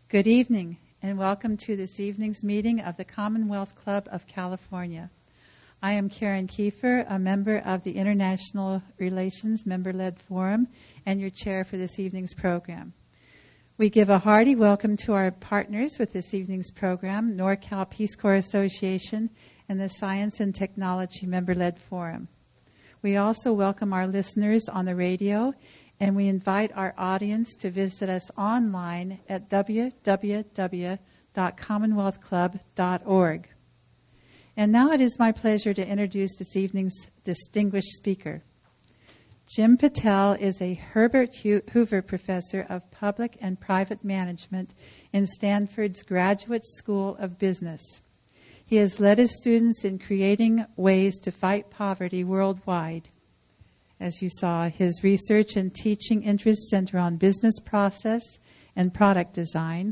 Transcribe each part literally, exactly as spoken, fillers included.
Good evening, and welcome to this evening's meeting of the Commonwealth Club of California. I am Karen Kiefer, a member of the International Relations Member-Led Forum, and your chair for this evening's program. We give a hearty welcome to our partners with this evening's program, NorCal Peace Corps Association and the Science and Technology Member-Led Forum. We also welcome our listeners on the radio, and we invite our audience to visit us online at w w w dot commonwealth club dot org. And now it is my pleasure to introduce this evening's distinguished speaker. Jim Patel is a Herbert Hoover Professor of Public and Private Management in Stanford's Graduate School of Business. He has led his students in creating ways to fight poverty worldwide. As you saw, his research and teaching interests center on business process and product design,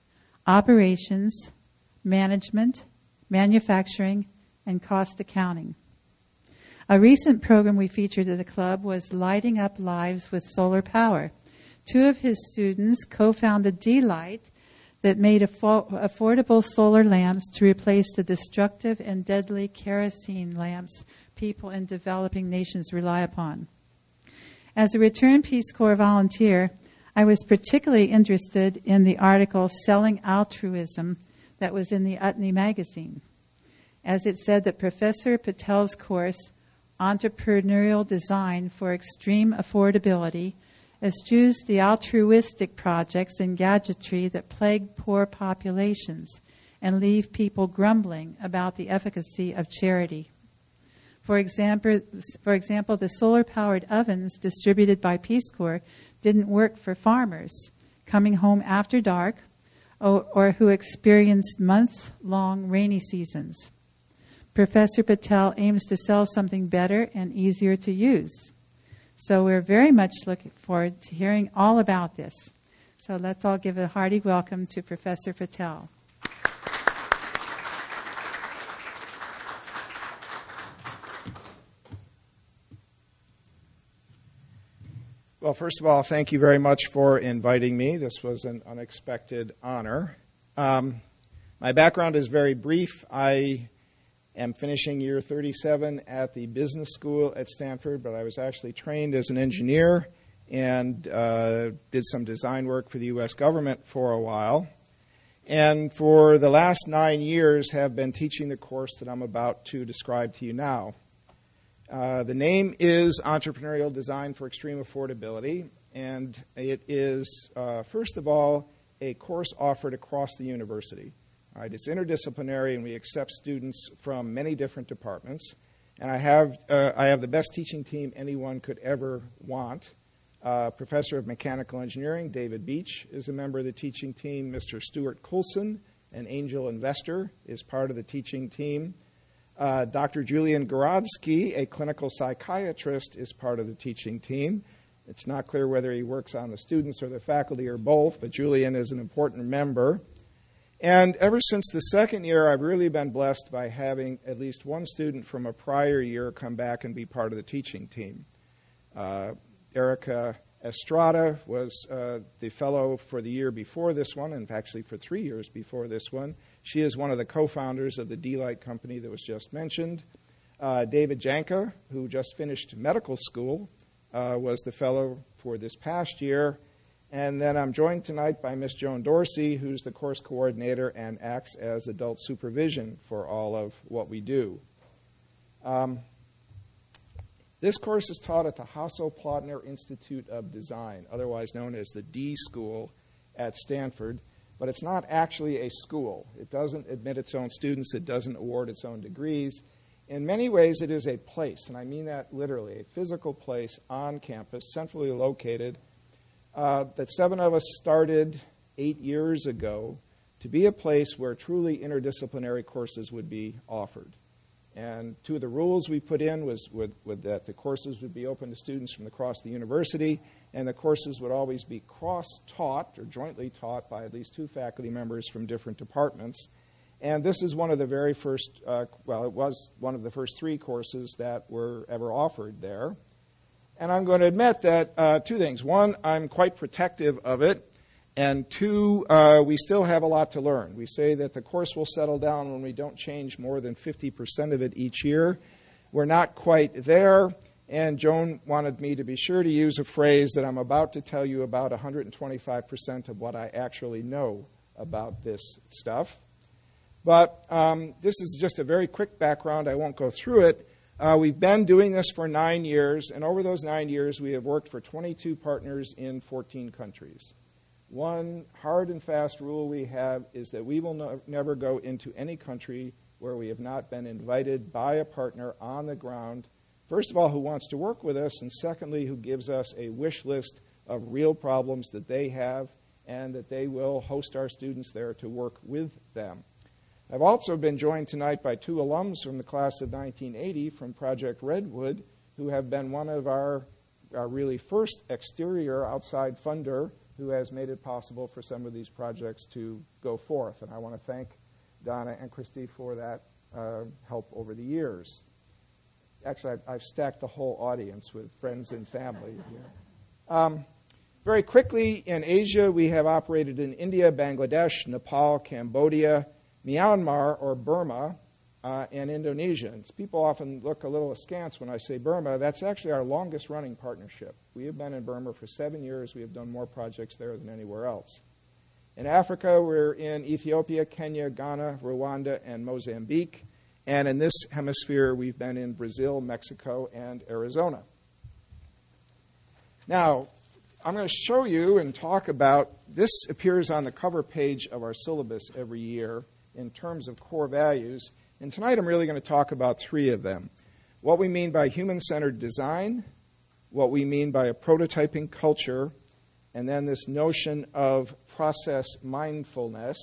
operations, management, manufacturing, and cost accounting. A recent program we featured at the club was Lighting Up Lives with Solar Power. Two of his students co-founded D-Light that made affo- affordable solar lamps to replace the destructive and deadly kerosene lamps people in developing nations rely upon. As a returned Peace Corps volunteer, I was particularly interested in the article Selling Altruism that was in the Utne magazine, as it said that Professor Patel's course, Entrepreneurial Design for Extreme Affordability, eschews the altruistic projects and gadgetry that plague poor populations and leave people grumbling about the efficacy of charity. For example, for example, the solar-powered ovens distributed by Peace Corps didn't work for farmers coming home after dark or, or who experienced months-long rainy seasons. Professor Patel aims to sell something better and easier to use. So we're very much looking forward to hearing all about this. So let's all give a hearty welcome to Professor Patel. Well, first of all, thank you very much for inviting me. This was an unexpected honor. Um, my background is very brief. I am finishing year thirty-seven at the business school at Stanford, but I was actually trained as an engineer and uh, did some design work for the U S government for a while. And for the last nine years have been teaching the course that I'm about to describe to you now. Uh, the name is Entrepreneurial Design for Extreme Affordability, and it is, uh, first of all, a course offered across the university. All right, it's interdisciplinary, and we accept students from many different departments. And I have uh, I have the best teaching team anyone could ever want. Uh, Professor of Mechanical Engineering, David Beach, is a member of the teaching team. Mister Stuart Coulson, an angel investor, is part of the teaching team. Uh, Doctor Julian Gorodsky, a clinical psychiatrist, is part of the teaching team. It's not clear whether he works on the students or the faculty or both, but Julian is an important member. And ever since the second year, I've really been blessed by having at least one student from a prior year come back and be part of the teaching team. Uh, Erica Estrada was uh, the fellow for the year before this one, and actually for three years before this one. She is one of the co-founders of the D-Light company that was just mentioned. Uh, David Janka, who just finished medical school, uh, was the fellow for this past year. And then I'm joined tonight by Miss Joan Dorsey, who's the course coordinator and acts as adult supervision for all of what we do. Um, this course is taught at the Hasso-Plattner Institute of Design, otherwise known as the D School at Stanford. But it's not actually a school. It doesn't admit its own students. It doesn't award its own degrees. In many ways, it is a place, and I mean that literally, a physical place on campus, centrally located, uh, that seven of us started eight years ago to be a place where truly interdisciplinary courses would be offered. And two of the rules we put in was with, with that the courses would be open to students from across the university, and the courses would always be cross-taught or jointly taught by at least two faculty members from different departments. And this is one of the very first, uh, well, it was one of the first three courses that were ever offered there. And I'm going to admit that uh, two things. One, I'm quite protective of it. And two, uh, we still have a lot to learn. We say that the course will settle down when we don't change more than fifty percent of it each year. We're not quite there, and Joan wanted me to be sure to use a phrase that I'm about to tell you about one hundred twenty-five percent of what I actually know about this stuff. But um, this is just a very quick background. I won't go through it. Uh, we've been doing this for nine years, and over those nine years, we have worked for twenty-two partners in fourteen countries. One hard and fast rule we have is that we will no, never go into any country where we have not been invited by a partner on the ground, first of all, who wants to work with us, and secondly, who gives us a wish list of real problems that they have and that they will host our students there to work with them. I've also been joined tonight by two alums from the class of nineteen eighty from Project Redwood, who have been one of our, our really first exterior outside funder who has made it possible for some of these projects to go forth. And I want to thank Donna and Christy for that uh, help over the years. Actually, I've, I've stacked the whole audience with friends and family here. Um, very quickly, in Asia, we have operated in India, Bangladesh, Nepal, Cambodia, Myanmar, or Burma, uh, and Indonesia. And people often look a little askance when I say Burma. That's actually our longest-running partnership. We have been in Burma for seven years. We have done more projects there than anywhere else. In Africa, we're in Ethiopia, Kenya, Ghana, Rwanda, and Mozambique. And in this hemisphere, we've been in Brazil, Mexico, and Arizona. Now, I'm going to show you and talk about, this appears on the cover page of our syllabus every year in terms of core values. And tonight I'm really going to talk about three of them. What we mean by human-centered design, what we mean by a prototyping culture, and then this notion of process mindfulness.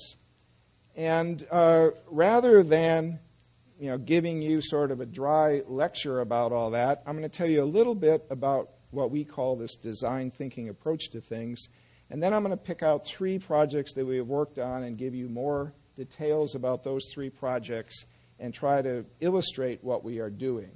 And uh, rather than you know, giving you sort of a dry lecture about all that, I'm going to tell you a little bit about what we call this design thinking approach to things. And then I'm going to pick out three projects that we have worked on and give you more details about those three projects and try to illustrate what we are doing.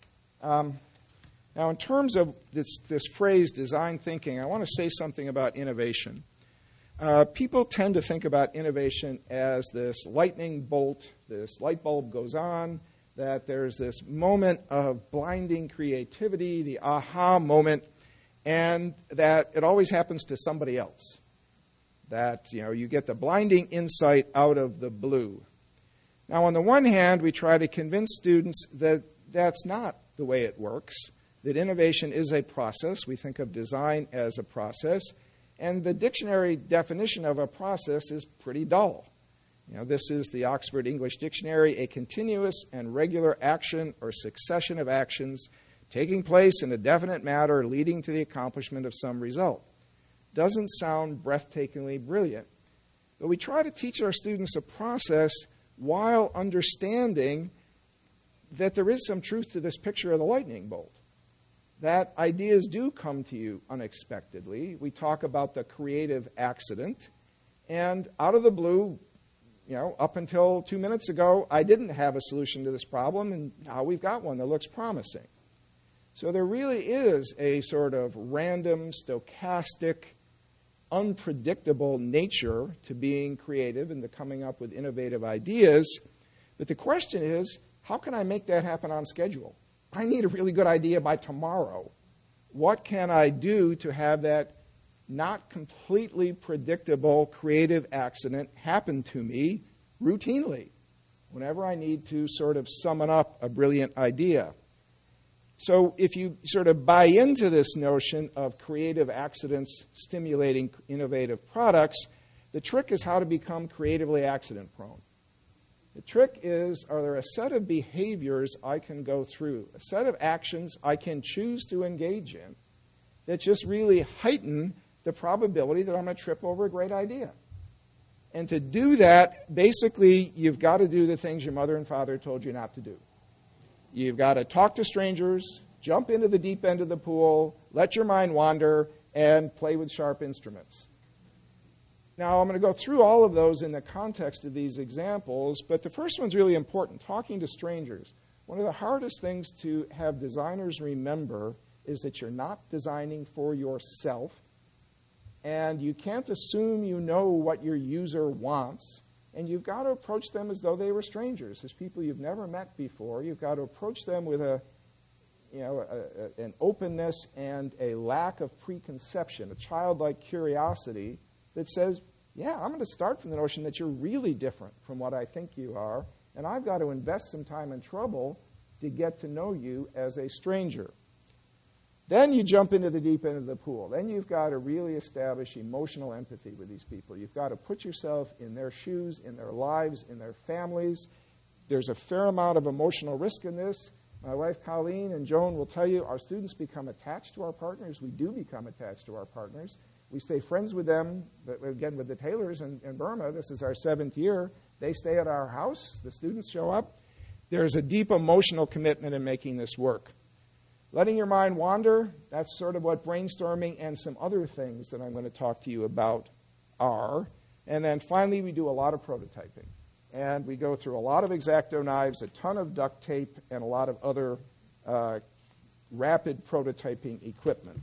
Um, now, in terms of this, this phrase, design thinking, I want to say something about innovation. Uh, people tend to think about innovation as this lightning bolt, this light bulb goes on, that there's this moment of blinding creativity, the aha moment, and that it always happens to somebody else. That, you know, you get the blinding insight out of the blue. Now, on the one hand, we try to convince students that that's not the way it works, that innovation is a process. We think of design as a process, and the dictionary definition of a process is pretty dull. You know, this is the Oxford English Dictionary, a continuous and regular action or succession of actions taking place in a definite manner leading to the accomplishment of some result. Doesn't sound breathtakingly brilliant, but we try to teach our students a process while understanding that there is some truth to this picture of the lightning bolt, that ideas do come to you unexpectedly. We talk about the creative accident, and out of the blue, you know, up until two minutes ago, I didn't have a solution to this problem, and now we've got one that looks promising. So there really is a sort of random, stochastic, unpredictable nature to being creative and to coming up with innovative ideas. But the question is, how can I make that happen on schedule? I need a really good idea by tomorrow. What can I do to have that not completely predictable creative accident happen to me routinely whenever I need to sort of summon up a brilliant idea? So if you sort of buy into this notion of creative accidents stimulating innovative products, the trick is how to become creatively accident-prone. The trick is, are there a set of behaviors I can go through, a set of actions I can choose to engage in that just really heighten the probability that I'm going to trip over a great idea? And to do that, basically, you've got to do the things your mother and father told you not to do. You've got to talk to strangers, jump into the deep end of the pool, let your mind wander, and play with sharp instruments. Now, I'm going to go through all of those in the context of these examples, but the first one's really important, talking to strangers. One of the hardest things to have designers remember is that you're not designing for yourself, and you can't assume you know what your user wants, and you've got to approach them as though they were strangers, as people you've never met before. You've got to approach them with a, you know, a, a, an openness and a lack of preconception, a childlike curiosity that says, yeah, I'm going to start from the notion that you're really different from what I think you are, and I've got to invest some time and trouble to get to know you as a stranger. Then you jump into the deep end of the pool. Then you've got to really establish emotional empathy with these people. You've got to put yourself in their shoes, in their lives, in their families. There's a fair amount of emotional risk in this. My wife Colleen and Joan will tell you our students become attached to our partners. We do become attached to our partners. We stay friends with them. But again, with the Taylors in, in Burma, this is our seventh year. They stay at our house. The students show up. There's a deep emotional commitment in making this work. Letting your mind wander, that's sort of what brainstorming and some other things that I'm going to talk to you about are. And then finally, we do a lot of prototyping. And we go through a lot of X-Acto knives, a ton of duct tape, and a lot of other uh, rapid prototyping equipment.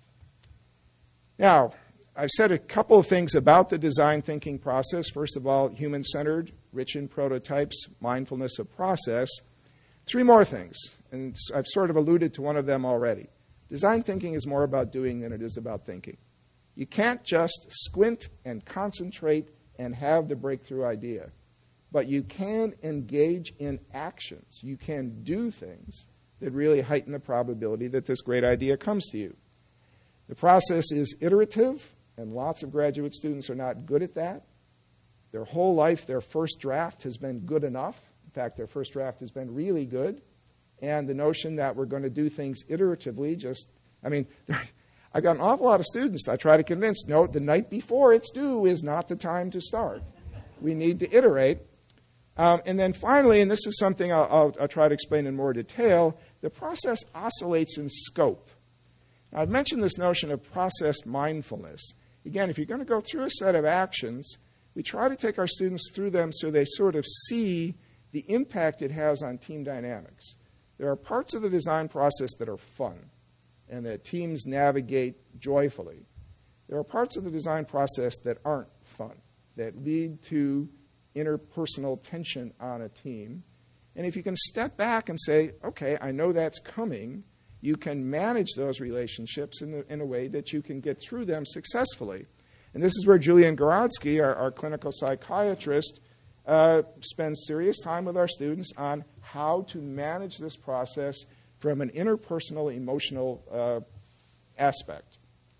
Now, I've said a couple of things about the design thinking process. First of all, human-centered, rich in prototypes, mindfulness of process. Three more things, and I've sort of alluded to one of them already. Design thinking is more about doing than it is about thinking. You can't just squint and concentrate and have the breakthrough idea, but you can engage in actions. You can do things that really heighten the probability that this great idea comes to you. The process is iterative, and lots of graduate students are not good at that. Their whole life, their first draft has been good enough. In fact, their first draft has been really good. And the notion that we're going to do things iteratively just, I mean, I've got an awful lot of students I try to convince, no, the night before it's due is not the time to start. We need to iterate. Um, and then finally, and this is something I'll, I'll, I'll try to explain in more detail, the process oscillates in scope. Now, I've mentioned this notion of process mindfulness. Again, if you're going to go through a set of actions, we try to take our students through them so they sort of see the impact it has on team dynamics. There are parts of the design process that are fun and that teams navigate joyfully. There are parts of the design process that aren't fun, that lead to interpersonal tension on a team. And if you can step back and say, okay, I know that's coming, you can manage those relationships in, the, in a way that you can get through them successfully. And this is where Julian Gorodsky, our, our clinical psychiatrist, uh, spends serious time with our students on how to manage this process from an interpersonal, emotional uh, aspect.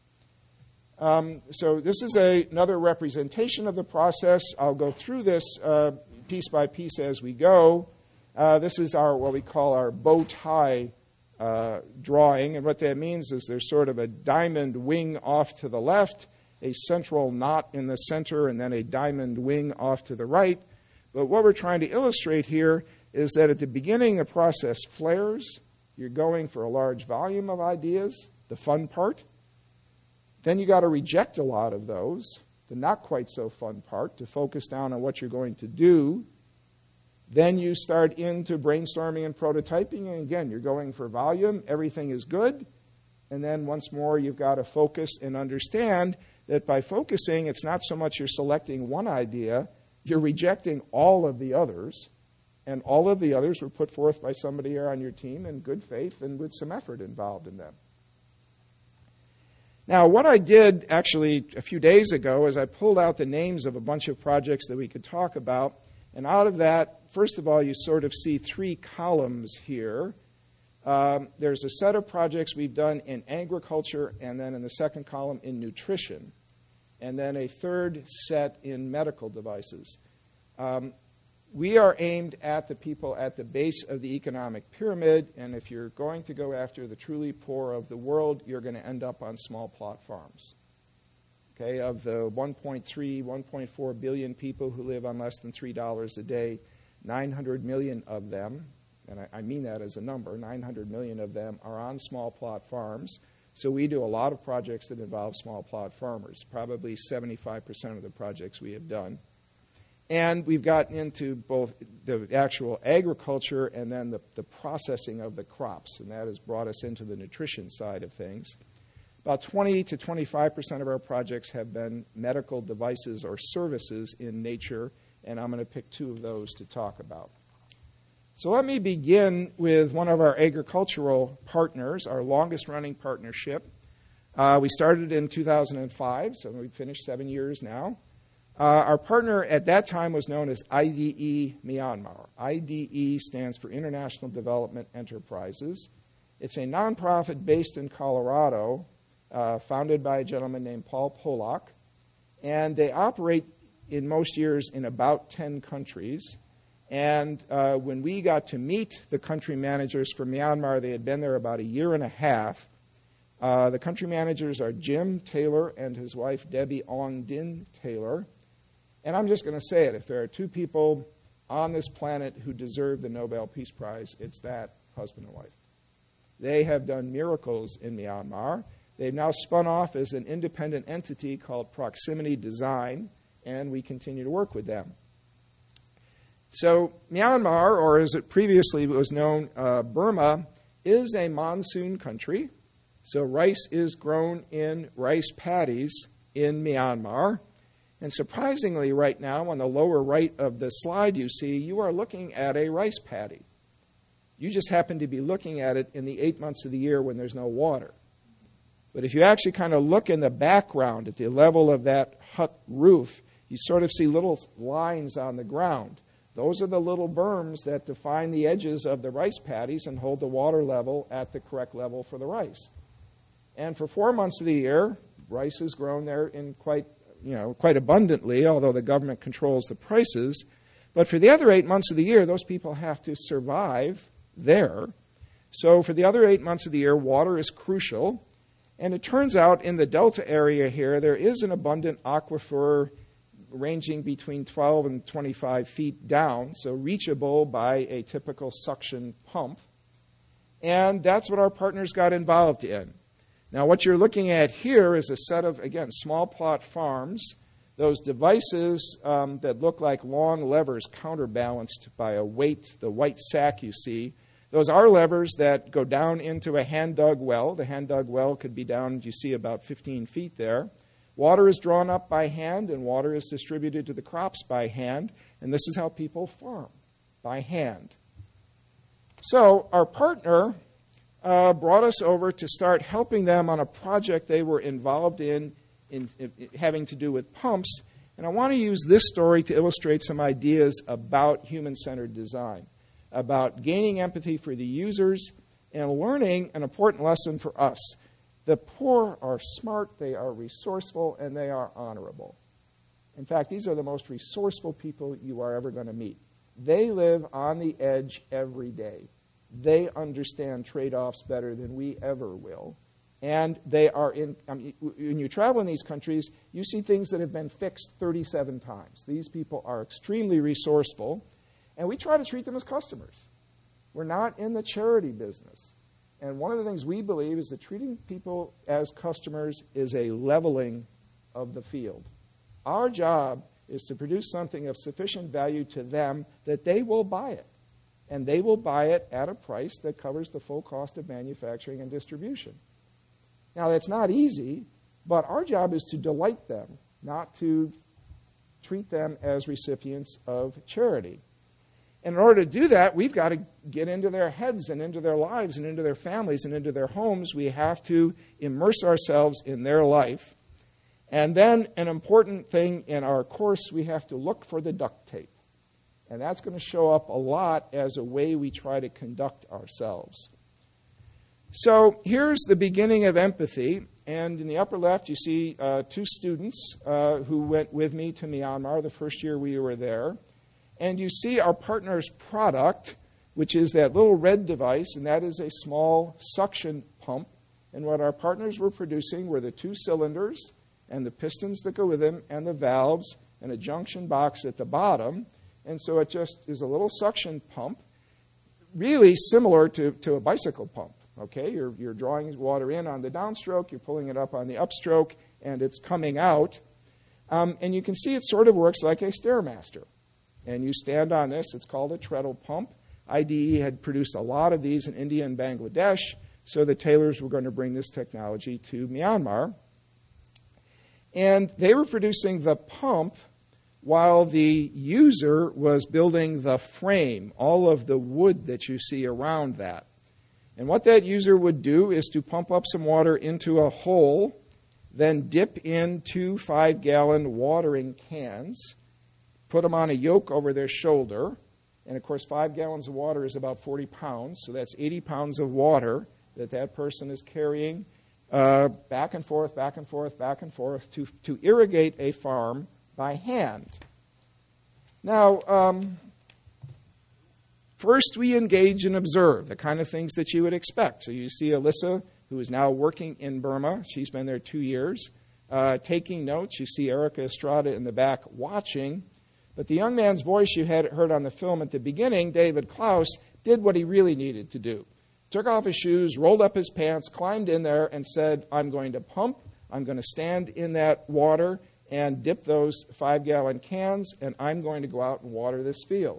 Um, so this is a, another representation of the process. I'll go through this uh, piece by piece as we go. Uh, this is our what we call our bow tie uh, drawing, and what that means is there's sort of a diamond wing off to the left, a central knot in the center, and then a diamond wing off to the right. But what we're trying to illustrate here is that at the beginning the process flares. You're going for a large volume of ideas, the fun part. Then you got to reject a lot of those, the not quite so fun part, to focus down on what you're going to do. Then you start into brainstorming and prototyping, and again, you're going for volume. Everything is good. And then once more, you've got to focus and understand that by focusing, it's not so much you're selecting one idea, you're rejecting all of the others. And all of the others were put forth by somebody here on your team in good faith and with some effort involved in them. Now, what I did actually a few days ago is I pulled out the names of a bunch of projects that we could talk about. And out of that, first of all, you sort of see three columns here. Um, there's a set of projects we've done in agriculture, and then in the second column in nutrition, and then a third set in medical devices. Um, We are aimed at the people at the base of the economic pyramid, and if you're going to go after the truly poor of the world, you're going to end up on small plot farms. Okay, of the one point three, one point four billion people who live on less than three dollars a day, nine hundred million of them, and I, I mean that as a number, nine hundred million of them are on small plot farms. So we do a lot of projects that involve small plot farmers, probably seventy-five percent of the projects we have done. And we've gotten into both the actual agriculture and then the, the processing of the crops, and that has brought us into the nutrition side of things. About twenty to twenty-five percent of our projects have been medical devices or services in nature, and I'm going to pick two of those to talk about. So let me begin with one of our agricultural partners, our longest-running partnership. Uh, we started in two thousand five, so we've finished seven years now. Uh, our partner at that time was known as I D E Myanmar. I D E stands for International Development Enterprises. It's a nonprofit based in Colorado, uh, founded by a gentleman named Paul Polak, and they operate in most years in about ten countries. And uh, when we got to meet the country managers for Myanmar, they had been there about a year and a half. Uh, the country managers are Jim Taylor and his wife Debbie Ong Din Taylor. And I'm just going to say it, if there are two people on this planet who deserve the Nobel Peace Prize, it's that husband and wife. They have done miracles in Myanmar. They've now spun off as an independent entity called Proximity Design, and we continue to work with them. So Myanmar, or as it previously was known, uh, Burma, is a monsoon country. So rice is grown in rice paddies in Myanmar. And surprisingly, right now, on the lower right of the slide you see, you are looking at a rice paddy. You just happen to be looking at it in the eight months of the year when there's no water. But if you actually kind of look in the background at the level of that hut roof, you sort of see little lines on the ground. Those are the little berms that define the edges of the rice paddies and hold the water level at the correct level for the rice. And for four months of the year, rice is grown there in quite, you know, quite abundantly, although the government controls the prices. But for the other eight months of the year, those people have to survive there. So for the other eight months of the year, water is crucial. And it turns out in the delta area here, there is an abundant aquifer ranging between twelve and twenty-five feet down, so reachable by a typical suction pump. And that's what our partners got involved in. Now, what you're looking at here is a set of, again, small plot farms. Those devices um, that look like long levers counterbalanced by a weight, the white sack you see, those are levers that go down into a hand-dug well. The hand-dug well could be down, you see, about fifteen feet there. Water is drawn up by hand, and water is distributed to the crops by hand. And this is how people farm, by hand. So our partner uh, brought us over to start helping them on a project they were involved in, in, in having to do with pumps. And I want to use this story to illustrate some ideas about human-centered design, about gaining empathy for the users and learning an important lesson for us. The poor are smart, they are resourceful, and they are honorable. In fact, these are the most resourceful people you are ever going to meet. They live on the edge every day. They understand trade-offs better than we ever will. And they are in, I mean, when you travel in these countries, you see things that have been fixed thirty-seven times. These people are extremely resourceful, and we try to treat them as customers. We're not in the charity business. And one of the things we believe is that treating people as customers is a leveling of the field. Our job is to produce something of sufficient value to them that they will buy it. And they will buy it at a price that covers the full cost of manufacturing and distribution. Now, that's not easy, but our job is to delight them, not to treat them as recipients of charity. And in order to do that, we've got to get into their heads and into their lives and into their families and into their homes. We have to immerse ourselves in their life. And then an important thing in our course, we have to look for the duct tape. And that's going to show up a lot as a way we try to conduct ourselves. So here's the beginning of empathy. And in the upper left, you see uh, two students uh, who went with me to Myanmar the first year we were there. And you see our partner's product, which is that little red device, and that is a small suction pump. And what our partners were producing were the two cylinders and the pistons that go with them and the valves and a junction box at the bottom. And so it just is a little suction pump, really similar to, to a bicycle pump. Okay, you're, you're drawing water in on the downstroke, you're pulling it up on the upstroke, and it's coming out. Um, and you can see it sort of works like a Stairmaster. And you stand on this. It's called a treadle pump. I D E had produced a lot of these in India and Bangladesh. So the Taylors were going to bring this technology to Myanmar. And they were producing the pump while the user was building the frame, all of the wood that you see around that. And what that user would do is to pump up some water into a hole, then dip in two five-gallon watering cans, put them on a yoke over their shoulder, and of course five gallons of water is about forty pounds, so that's eighty pounds of water that that person is carrying uh, back and forth, back and forth, back and forth to, to irrigate a farm by hand. Now, um, first we engage and observe the kind of things that you would expect. So you see Alyssa, who is now working in Burma. She's been there two years, uh, taking notes. You see Erica Estrada in the back watching. But the young man's voice you had heard on the film at the beginning, David Klaus, did what he really needed to do. Took off his shoes, rolled up his pants, climbed in there, and said, I'm going to pump, I'm going to stand in that water and dip those five-gallon cans, and I'm going to go out and water this field.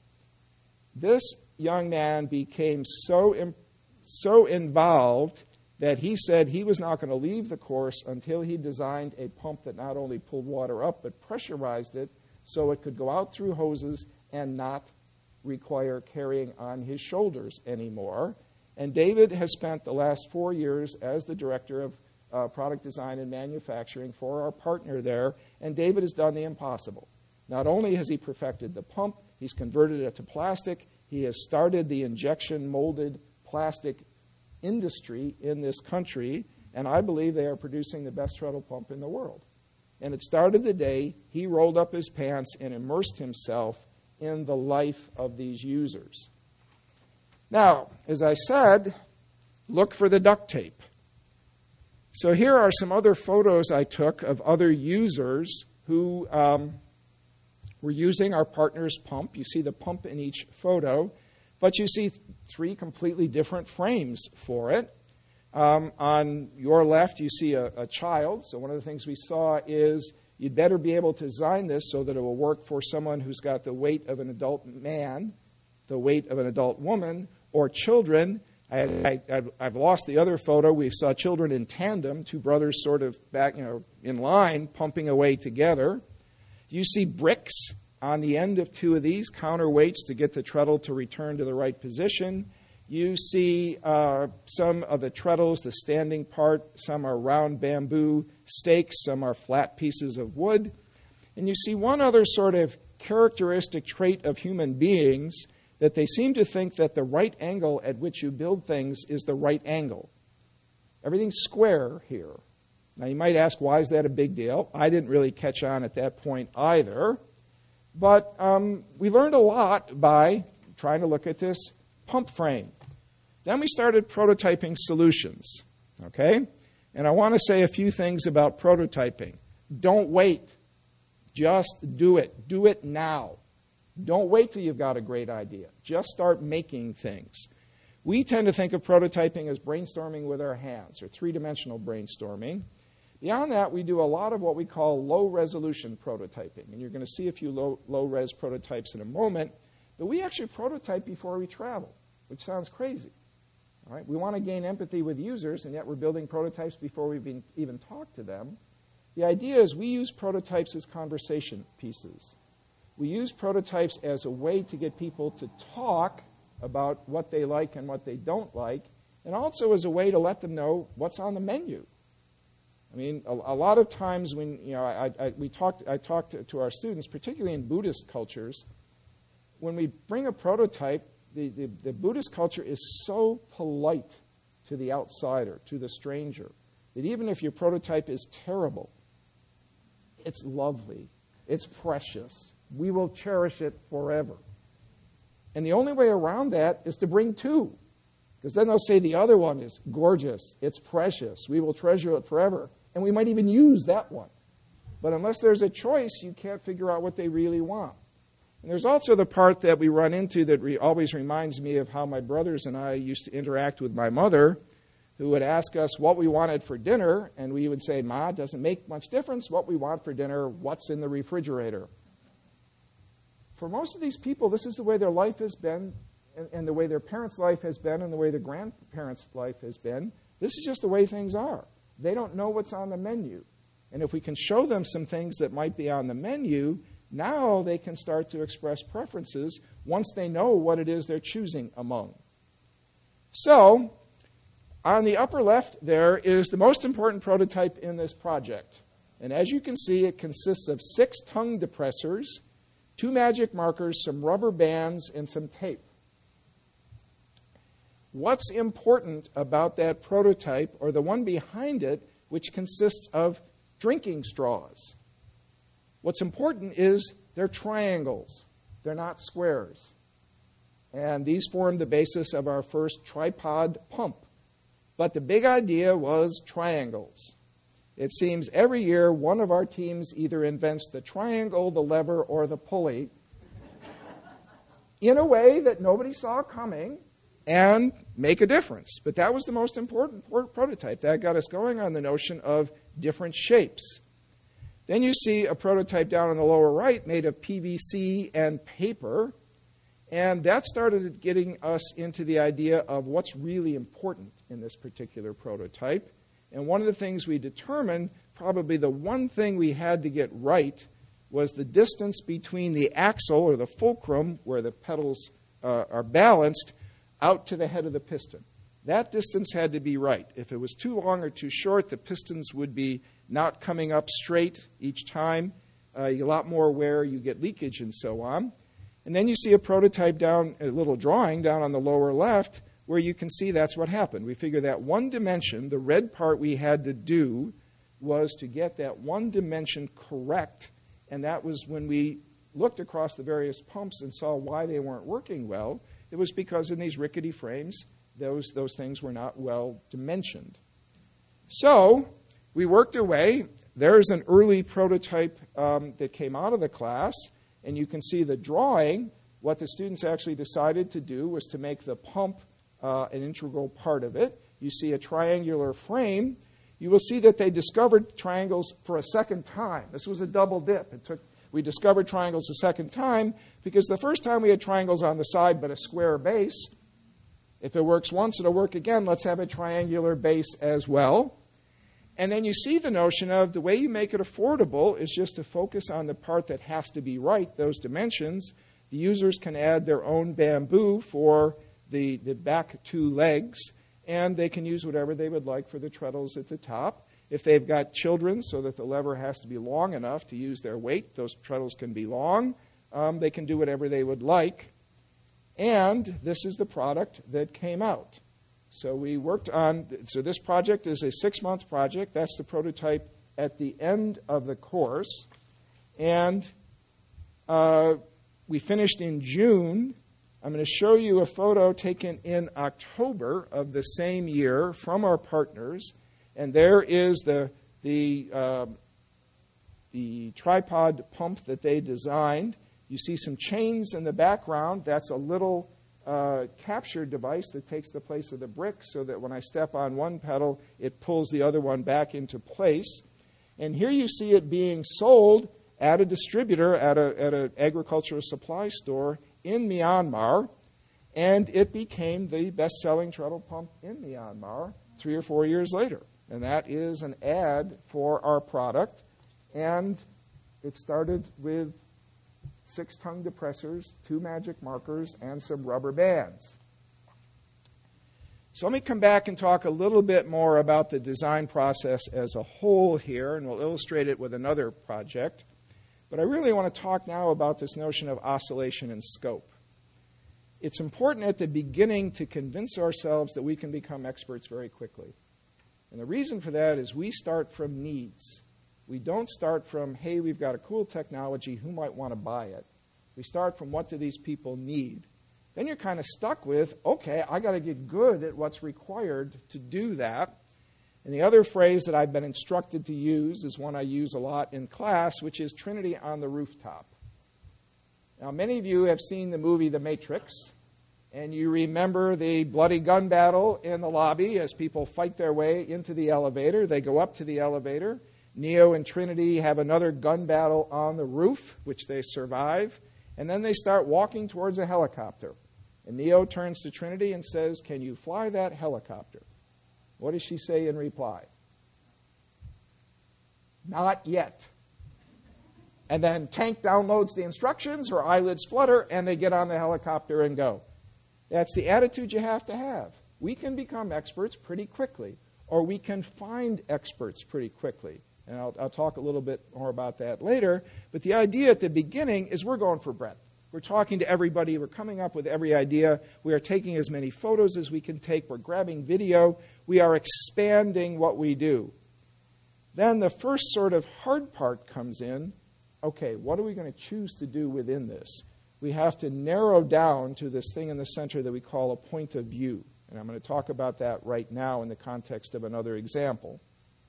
This young man became so, so involved that he said he was not going to leave the course until he designed a pump that not only pulled water up, but pressurized it so it could go out through hoses and not require carrying on his shoulders anymore. And David has spent the last four years as the director of uh, product design and manufacturing for our partner there, and David has done the impossible. Not only has he perfected the pump, he's converted it to plastic, he has started the injection molded plastic industry in this country, and I believe they are producing the best treadle pump in the world. And it started the day he rolled up his pants and immersed himself in the life of these users. Now, as I said, look for the duct tape. So here are some other photos I took of other users who um, were using our partner's pump. You see the pump in each photo, but you see three completely different frames for it. Um, on your left, you see a, a child. So one of the things we saw is you'd better be able to design this so that it will work for someone who's got the weight of an adult man, the weight of an adult woman, or children. I, I, I've lost the other photo. We saw children in tandem, two brothers sort of back, you know, in line, pumping away together. You see bricks on the end of two of these, counterweights to get the treadle to return to the right position. You see uh, some of the treadles, the standing part. Some are round bamboo stakes. Some are flat pieces of wood. And you see one other sort of characteristic trait of human beings, that they seem to think that the right angle at which you build things is the right angle. Everything's square here. Now you might ask, why is that a big deal? I didn't really catch on at that point either. But um, we learned a lot by trying to look at this pump frame. Then we started prototyping solutions. Okay? And I want to say a few things about prototyping. Don't wait. Just do it. Do it now. Don't wait till you've got a great idea. Just start making things. We tend to think of prototyping as brainstorming with our hands, or three-dimensional brainstorming. Beyond that, we do a lot of what we call low-resolution prototyping. And you're going to see a few low, low-res prototypes in a moment. But we actually prototype before we travel, which sounds crazy. All right? We want to gain empathy with users, and yet we're building prototypes before we've been, even talked to them. The idea is we use prototypes as conversation pieces. We use prototypes as a way to get people to talk about what they like and what they don't like, and also as a way to let them know what's on the menu. I mean, a, a lot of times when, you know, I, I, we talked, I talked to, to our students, particularly in Buddhist cultures, when we bring a prototype, the, the, the Buddhist culture is so polite to the outsider, to the stranger, that even if your prototype is terrible, it's lovely, it's precious. We will cherish it forever. And the only way around that is to bring two. Because then they'll say the other one is gorgeous, it's precious, we will treasure it forever. And we might even use that one. But unless there's a choice, you can't figure out what they really want. And there's also the part that we run into that re- always reminds me of how my brothers and I used to interact with my mother, who would ask us what we wanted for dinner, and we would say, Ma, it doesn't make much difference what we want for dinner, what's in the refrigerator. For most of these people, this is the way their life has been and, and the way their parents' life has been and the way their grandparents' life has been. This is just the way things are. They don't know what's on the menu. And if we can show them some things that might be on the menu, now they can start to express preferences once they know what it is they're choosing among. So, on the upper left there is the most important prototype in this project. And as you can see, it consists of six tongue depressors, two magic markers, some rubber bands, and some tape. What's important about that prototype, or the one behind it, which consists of drinking straws? What's important is they're triangles. They're not squares. And these form the basis of our first tripod pump. But the big idea was triangles. It seems every year one of our teams either invents the triangle, the lever, or the pulley in a way that nobody saw coming and make a difference. But that was the most important prototype. That got us going on the notion of different shapes. Then you see a prototype down on the lower right made of P V C and paper. And that started getting us into the idea of what's really important in this particular prototype. And one of the things we determined, probably the one thing we had to get right, was the distance between the axle, or the fulcrum, where the pedals uh, are balanced, out to the head of the piston. That distance had to be right. If it was too long or too short, the pistons would be not coming up straight each time. Uh, you get a lot more wear, you get leakage, and so on. And then you see a prototype down, a little drawing down on the lower left, where you can see that's what happened. We figured that one dimension, the red part we had to do, was to get that one dimension correct. And that was when we looked across the various pumps and saw why they weren't working well. It was because in these rickety frames, those, those things were not well dimensioned. So we worked away. There's an early prototype um, that came out of the class. And you can see the drawing. What the students actually decided to do was to make the pump uh, an integral part of it. You see a triangular frame. You will see that they discovered triangles for a second time. This was a double dip. It took, we discovered triangles a second time because the first time we had triangles on the side but a square base. If it works once, it'll work again. Let's have a triangular base as well. And then you see the notion of the way you make it affordable is just to focus on the part that has to be right, those dimensions. The users can add their own bamboo for the, the back two legs, and they can use whatever they would like for the treadles at the top. If they've got children so that the lever has to be long enough to use their weight, those treadles can be long. Um, they can do whatever they would like. And this is the product that came out. So we worked on, so this project is a six-month project. That's the prototype at the end of the course. And uh, we finished in June. I'm going to show you a photo taken in October of the same year from our partners. And there is the, the, uh, the tripod pump that they designed. You see some chains in the background. That's a little Uh, capture device that takes the place of the brick so that when I step on one pedal, it pulls the other one back into place. And here you see it being sold at a distributor at a at an agricultural supply store in Myanmar. And it became the best-selling treadle pump in Myanmar three or four years later. And that is an ad for our product. And it started with six tongue depressors, two magic markers, and some rubber bands. So let me come back and talk a little bit more about the design process as a whole here, and we'll illustrate it with another project. But I really want to talk now about this notion of oscillation and scope. It's important at the beginning to convince ourselves that we can become experts very quickly. And the reason for that is we start from needs. We don't start from, hey, we've got a cool technology, who might want to buy it? We start from, what do these people need? Then you're kind of stuck with, okay, I got to get good at what's required to do that. And the other phrase that I've been instructed to use is one I use a lot in class, which is Trinity on the rooftop. Now, many of you have seen the movie The Matrix, and you remember the bloody gun battle in the lobby as people fight their way into the elevator. They go up to the elevator. Neo and Trinity have another gun battle on the roof, which they survive. And then they start walking towards a helicopter. And Neo turns to Trinity and says, "Can you fly that helicopter?" What does she say in reply? "Not yet." And then Tank downloads the instructions, her eyelids flutter, and they get on the helicopter and go. That's the attitude you have to have. We can become experts pretty quickly, or we can find experts pretty quickly. And I'll, I'll talk a little bit more about that later. But the idea at the beginning is we're going for breadth. We're talking to everybody. We're coming up with every idea. We are taking as many photos as we can take. We're grabbing video. We are expanding what we do. Then the first sort of hard part comes in. Okay, what are we going to choose to do within this? We have to narrow down to this thing in the center that we call a point of view. And I'm going to talk about that right now in the context of another example.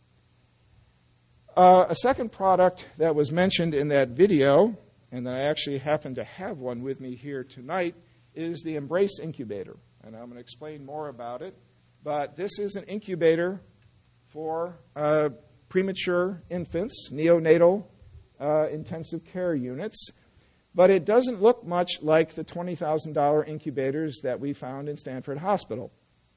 Uh, a second product that was mentioned in that video, and that I actually happen to have one with me here tonight, is the Embrace Incubator. And I'm going to explain more about it. But this is an incubator for uh, premature infants, neonatal uh, intensive care units. But it doesn't look much like the twenty thousand dollars incubators that we found in Stanford Hospital.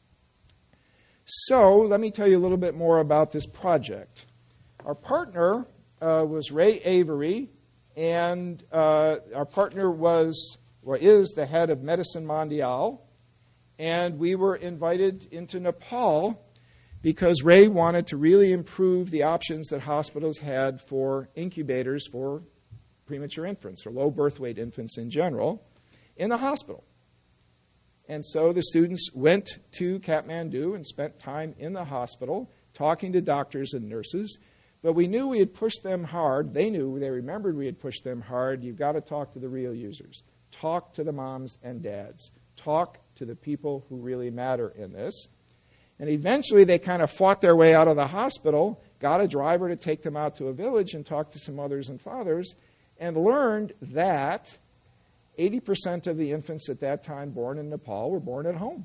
So let me tell you a little bit more about this project. Our partner uh, was Ray Avery, and uh, our partner was, or is, the head of Medicine Mondiale, and we were invited into Nepal because Ray wanted to really improve the options that hospitals had for incubators for premature infants, or low birth weight infants in general, in the hospital. And so the students went to Kathmandu and spent time in the hospital talking to doctors and nurses. But we knew we had pushed them hard. They knew, they remembered we had pushed them hard. You've got to talk to the real users. Talk to the moms and dads. Talk to the people who really matter in this. And eventually they kind of fought their way out of the hospital, got a driver to take them out to a village and talk to some mothers and fathers, and learned that eighty percent of the infants at that time born in Nepal were born at home.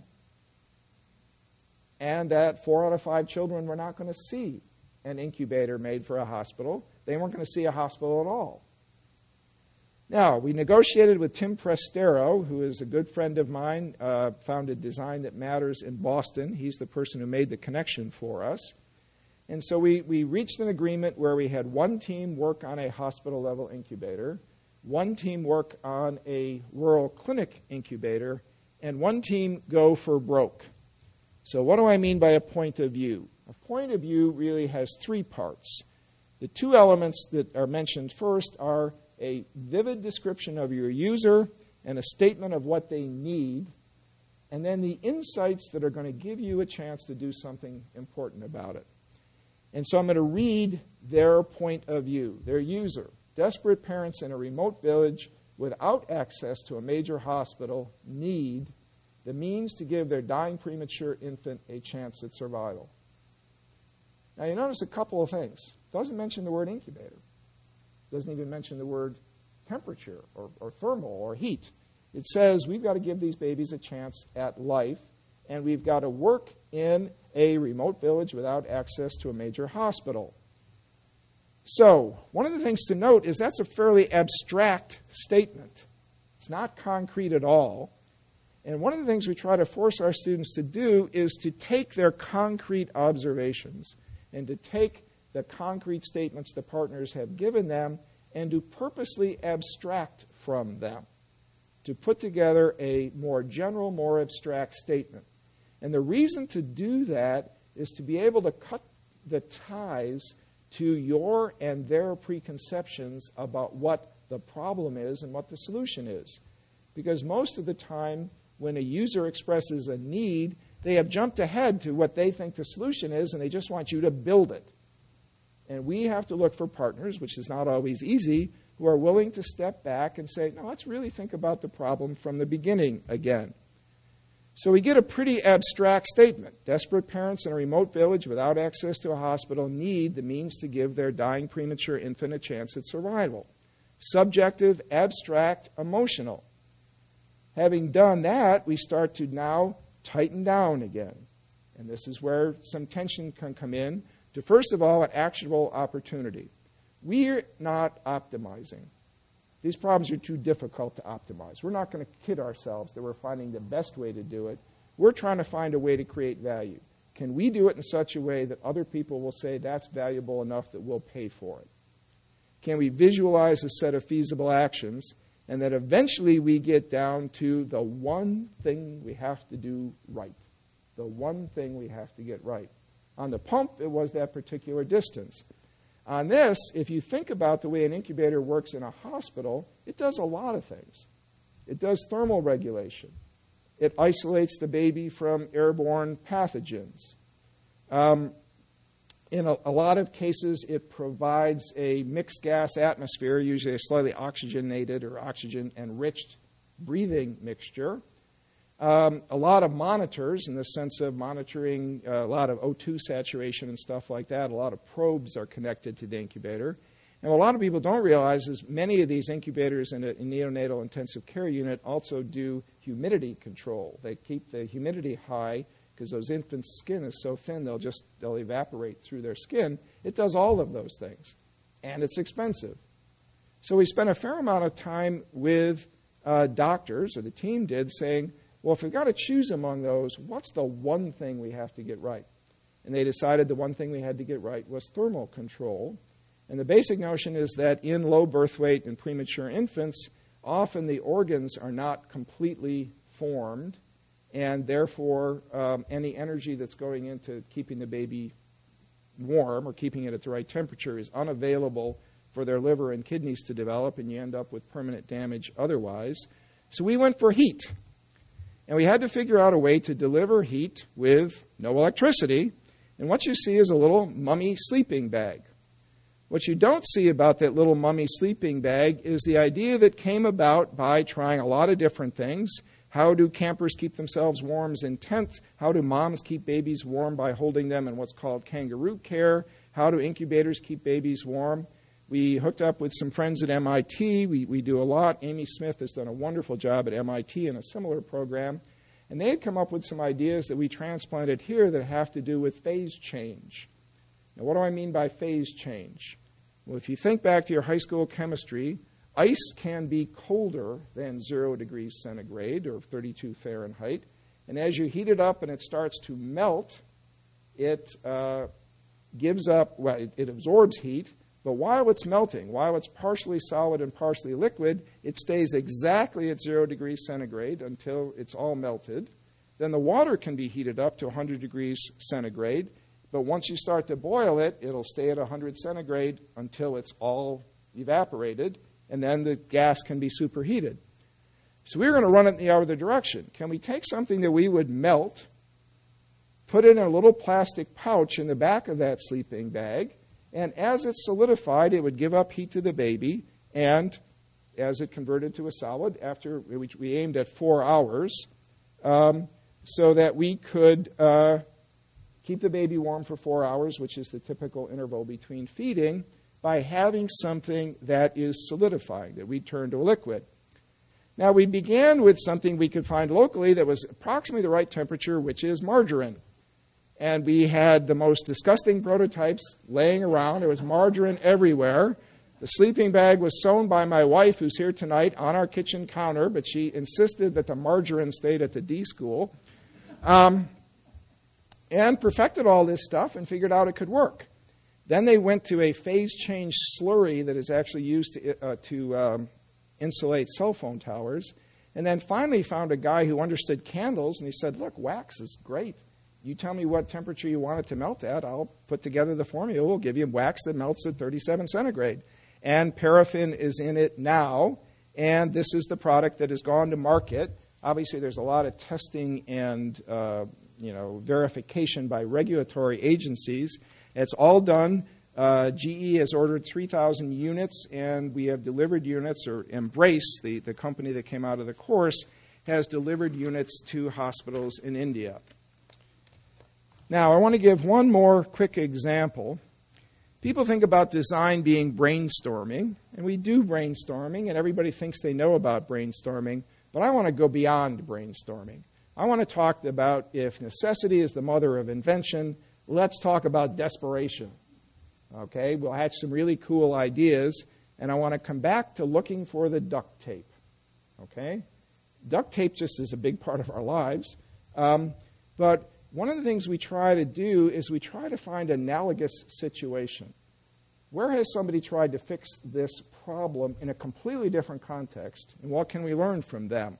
And that four out of five children were not going to see an incubator made for a hospital. They weren't going to see a hospital at all. Now, we negotiated with Tim Prestero, who is a good friend of mine, uh, founded Design That Matters in Boston. He's the person who made the connection for us. And so we, we reached an agreement where we had one team work on a hospital-level incubator, one team work on a rural clinic incubator, and one team go for broke. So what do I mean by a point of view? A point of view really has three parts. The two elements that are mentioned first are a vivid description of your user and a statement of what they need, and then the insights that are going to give you a chance to do something important about it. And so I'm going to read their point of view, their user. Desperate parents in a remote village without access to a major hospital need the means to give their dying premature infant a chance at survival. Now you notice a couple of things. It doesn't mention the word incubator. It doesn't even mention the word temperature or, or thermal or heat. It says we've got to give these babies a chance at life, and we've got to work in a remote village without access to a major hospital. So one of the things to note is that's a fairly abstract statement. It's not concrete at all. And one of the things we try to force our students to do is to take their concrete observations and to take the concrete statements the partners have given them and to purposely abstract from them, to put together a more general, more abstract statement. And the reason to do that is to be able to cut the ties to your and their preconceptions about what the problem is and what the solution is. Because most of the time, when a user expresses a need, they have jumped ahead to what they think the solution is, and they just want you to build it. And we have to look for partners, which is not always easy, who are willing to step back and say, no, let's really think about the problem from the beginning again. So we get a pretty abstract statement. Desperate parents in a remote village without access to a hospital need the means to give their dying premature infant a chance at survival. Subjective, abstract, emotional. Having done that, we start to now tighten down again. And this is where some tension can come in to, first of all, an actionable opportunity. We're not optimizing. These problems are too difficult to optimize. We're not going to kid ourselves that we're finding the best way to do it. We're trying to find a way to create value. Can we do it in such a way that other people will say that's valuable enough that we'll pay for it? Can we visualize a set of feasible actions and that eventually we get down to the one thing we have to do right? The one thing we have to get right. On the pump, it was that particular distance. On this, if you think about the way an incubator works in a hospital, it does a lot of things. It does thermal regulation. It isolates the baby from airborne pathogens. Um, in a, a lot of cases, it provides a mixed gas atmosphere, usually a slightly oxygenated or oxygen-enriched breathing mixture. Um, a lot of monitors in the sense of monitoring uh, a lot of O two saturation and stuff like that. A lot of probes are connected to the incubator. And what a lot of people don't realize is many of these incubators in a in neonatal intensive care unit also do humidity control. They keep the humidity high because those infants' skin is so thin they'll just they'll evaporate through their skin. It does all of those things. And it's expensive. So we spent a fair amount of time with uh, doctors, or the team did, saying, well, if we've got to choose among those, what's the one thing we have to get right? And they decided the one thing we had to get right was thermal control. And the basic notion is that in low birth weight and premature infants, often the organs are not completely formed, and therefore um, any energy that's going into keeping the baby warm or keeping it at the right temperature is unavailable for their liver and kidneys to develop, and you end up with permanent damage otherwise. So we went for heat. And we had to figure out a way to deliver heat with no electricity. And what you see is a little mummy sleeping bag. What you don't see about that little mummy sleeping bag is the idea that came about by trying a lot of different things. How do campers keep themselves warm in tents? How do moms keep babies warm by holding them in what's called kangaroo care? How do incubators keep babies warm? We hooked up with some friends at M I T. We, we do a lot. Amy Smith has done a wonderful job at M I T in a similar program. And they had come up with some ideas that we transplanted here that have to do with phase change. Now, what do I mean by phase change? Well, if you think back to your high school chemistry, ice can be colder than zero degrees centigrade or thirty-two Fahrenheit. And as you heat it up and it starts to melt, it uh, gives up, well, it, it absorbs heat. But while it's melting, while it's partially solid and partially liquid, it stays exactly at zero degrees centigrade until it's all melted. Then the water can be heated up to one hundred degrees centigrade. But once you start to boil it, it'll stay at one hundred centigrade until it's all evaporated. And then the gas can be superheated. So we were going to run it in the other direction. Can we take something that we would melt, put it in a little plastic pouch in the back of that sleeping bag, and as it solidified, it would give up heat to the baby, and as it converted to a solid, after we, we aimed at four hours, um, so that we could uh, keep the baby warm for four hours, which is the typical interval between feeding, by having something that is solidifying, that we turn to a liquid. Now, we began with something we could find locally that was approximately the right temperature, which is margarine. And we had the most disgusting prototypes laying around. There was margarine everywhere. The sleeping bag was sewn by my wife, who's here tonight, on our kitchen counter, but she insisted that the margarine stayed at the D school. Um, and perfected all this stuff and figured out it could work. Then they went to a phase change slurry that is actually used to, uh, to um, insulate cell phone towers. And then finally found a guy who understood candles, and he said, look, wax is great. You tell me what temperature you want it to melt at. I'll put together the formula. We'll give you wax that melts at thirty-seven centigrade. And paraffin is in it now. And this is the product that has gone to market. Obviously, there's a lot of testing and uh, you know verification by regulatory agencies. It's all done. Uh, G E has ordered three thousand units, and we have delivered units, or Embrace, the, the company that came out of the course, has delivered units to hospitals in India. Now, I want to give one more quick example. People think about design being brainstorming, and we do brainstorming, and everybody thinks they know about brainstorming, but I want to go beyond brainstorming. I want to talk about if necessity is the mother of invention, let's talk about desperation. Okay, we'll hatch some really cool ideas, And I want to come back to looking for the duct tape. Okay? Duct tape just is a big part of our lives. Um, but one of the things we try to do is we try to find analogous situation. Where has somebody tried to fix this problem in a completely different context, and what can we learn from them?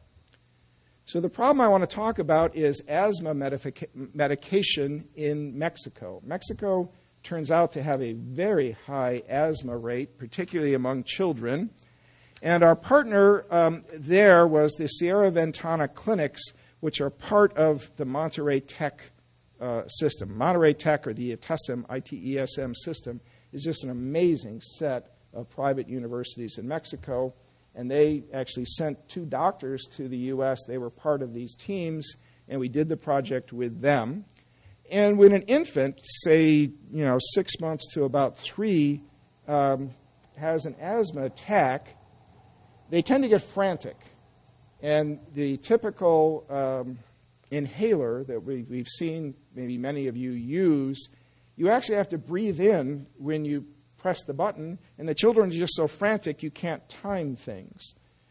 So the problem I want to talk about is asthma medica- medication in Mexico. Mexico turns out to have a very high asthma rate, particularly among children. And our partner um, there was the Sierra Ventana Clinics, which are part of the Monterrey Tech uh, system. Monterrey Tech, or the I T E S M, I T E S M system, is just an amazing set of private universities in Mexico. And they actually sent two doctors to the U S. They were part of these teams, and we did the project with them. And when an infant, say, you know, six months to about three, um, has an asthma attack, they tend to get frantic. And the typical um, inhaler that we, we've seen maybe many of you use, you actually have to breathe in when you press the button, and the children are just so frantic you can't time things.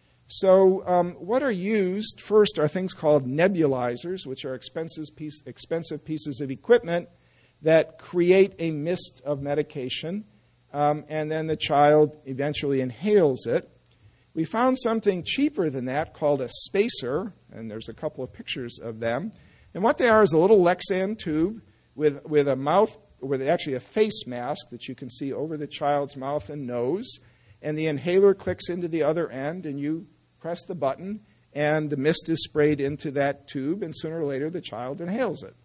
So um, what are used first are things called nebulizers, which are expensive, piece, expensive pieces of equipment that create a mist of medication, um, and then the child eventually inhales it. We found something cheaper than that called a spacer, and there's a couple of pictures of them. And what they are is a little Lexan tube with, with a mouth, with actually a face mask that you can see over the child's mouth and nose. And the inhaler clicks into the other end, and you press the button, and the mist is sprayed into that tube, and sooner or later the child inhales it.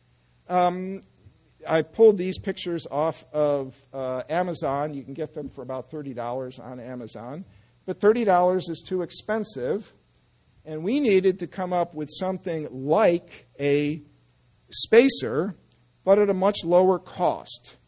Um, I pulled these pictures off of uh, Amazon. You can get them for about thirty dollars on Amazon. But thirty dollars is too expensive, and we needed to come up with something like a spacer, but at a much lower cost.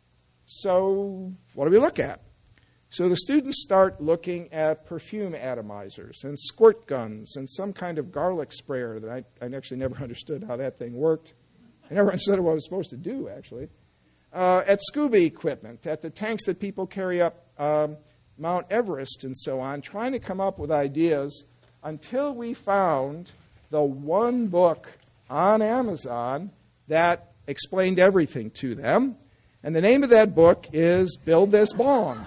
So what do we look at? So the students start looking at perfume atomizers and squirt guns and some kind of garlic sprayer that I, I actually never understood how that thing worked. I never understood what it was supposed to do, actually. Uh, at scuba equipment, at the tanks that people carry up um, Mount Everest and so on, trying to come up with ideas until we found the one book on Amazon that explained everything to them. And the name of that book is Build This Bong.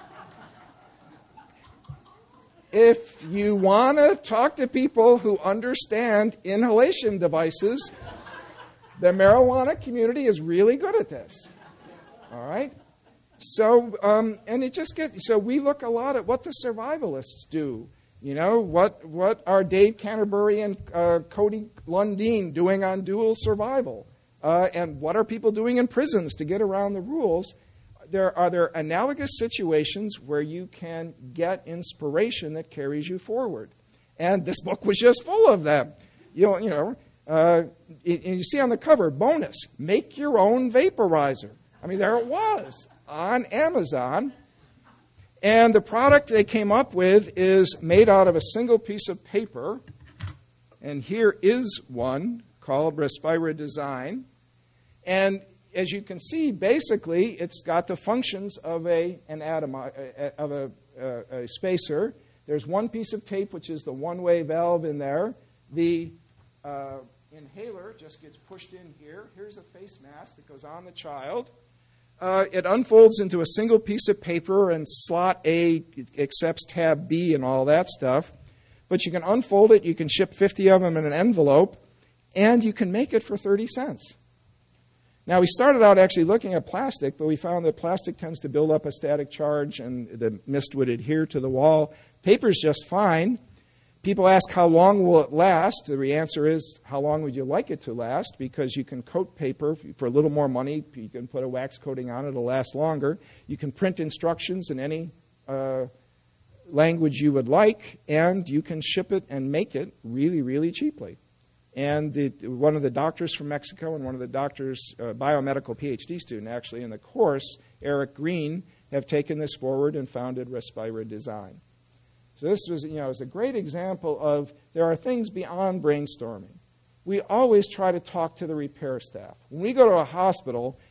If you want to talk to people who understand inhalation devices, the marijuana community is really good at this. All right? So, um, and it just gets, so we look a lot at what the survivalists do. You know, what what are Dave Canterbury and uh, Cody Lundeen doing on dual survival? Uh, and what are people doing in prisons to get around the rules? There are there analogous situations where you can get inspiration that carries you forward. And this book was just full of them. You know, you know uh, and you see on the cover, bonus, make your own vaporizer. I mean, there it was on Amazon. And the product they came up with is made out of a single piece of paper. And here is one called Respira Design. And as you can see, basically, it's got the functions of a an atom, of a, a, a spacer. There's one piece of tape, which is the one-way valve in there. The uh, inhaler just gets pushed in here. Here's a face mask that goes on the child. Uh, it unfolds into a single piece of paper, and slot A accepts tab B and all that stuff. But you can unfold it. You can ship fifty of them in an envelope, and you can make it for thirty cents. Now, we started out actually looking at plastic, but we found that plastic tends to build up a static charge, and the mist would adhere to the wall. Paper's just fine. People ask, how long will it last? The answer is, how long would you like it to last? Because you can coat paper for a little more money. You can put a wax coating on it. It'll last longer. You can print instructions in any uh, language you would like, and you can ship it and make it really, really cheaply. And the, one of the doctors from Mexico and one of the doctors, uh, biomedical PhD student actually in the course, Eric Green, have taken this forward and founded Respira Design. So this was, you know, is a great example of there are things beyond brainstorming. We always try to talk to the repair staff. When we go to a hospital,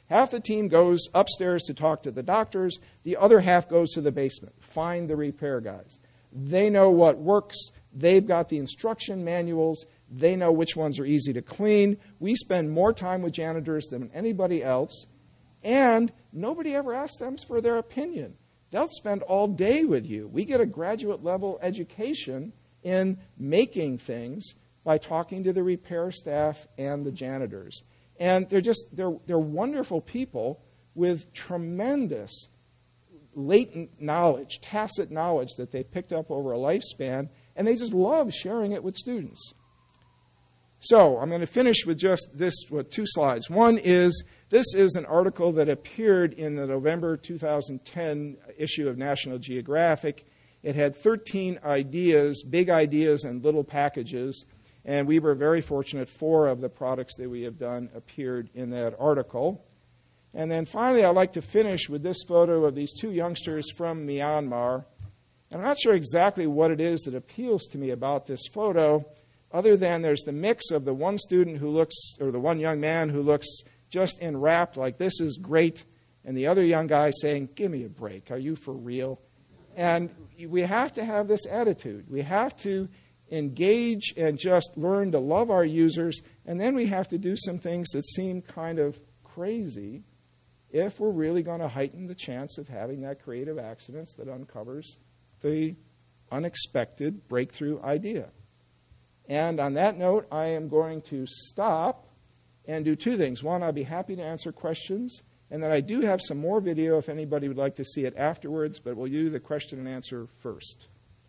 Half the team goes upstairs to talk to the doctors. The other half goes to the basement, find the repair guys. They know what works. They've got the instruction manuals. They know which ones are easy to clean. We spend more time with janitors than anybody else. And nobody ever asks them for their opinion. They'll spend all day with you. We get a graduate level education in making things by talking to the repair staff and the janitors. And they're just, they're, they're wonderful people with tremendous latent knowledge, tacit knowledge that they picked up over a lifespan, and they just love sharing it with students. So I'm going to finish with just this, what, two slides. One is, this is an article that appeared in the November two thousand ten issue of National Geographic. It had thirteen ideas, big ideas and little packages, and we were very fortunate. Four of the products that we have done appeared in that article. And then finally, I'd like to finish with this photo of these two youngsters from Myanmar. I'm not sure exactly what it is that appeals to me about this photo, other than there's the mix of the one student who looks, or the one young man who looks just enwrapped like this is great, and the other young guy saying, give me a break, are you for real? And we have to have this attitude. We have to engage and just learn to love our users, and then we have to do some things that seem kind of crazy if we're really going to heighten the chance of having that creative accident that uncovers the unexpected breakthrough idea. And on that note, I am going to stop and do two things. One, I'll be happy to answer questions, and then I do have some more video if anybody would like to see it afterwards, but we'll do the question and answer first.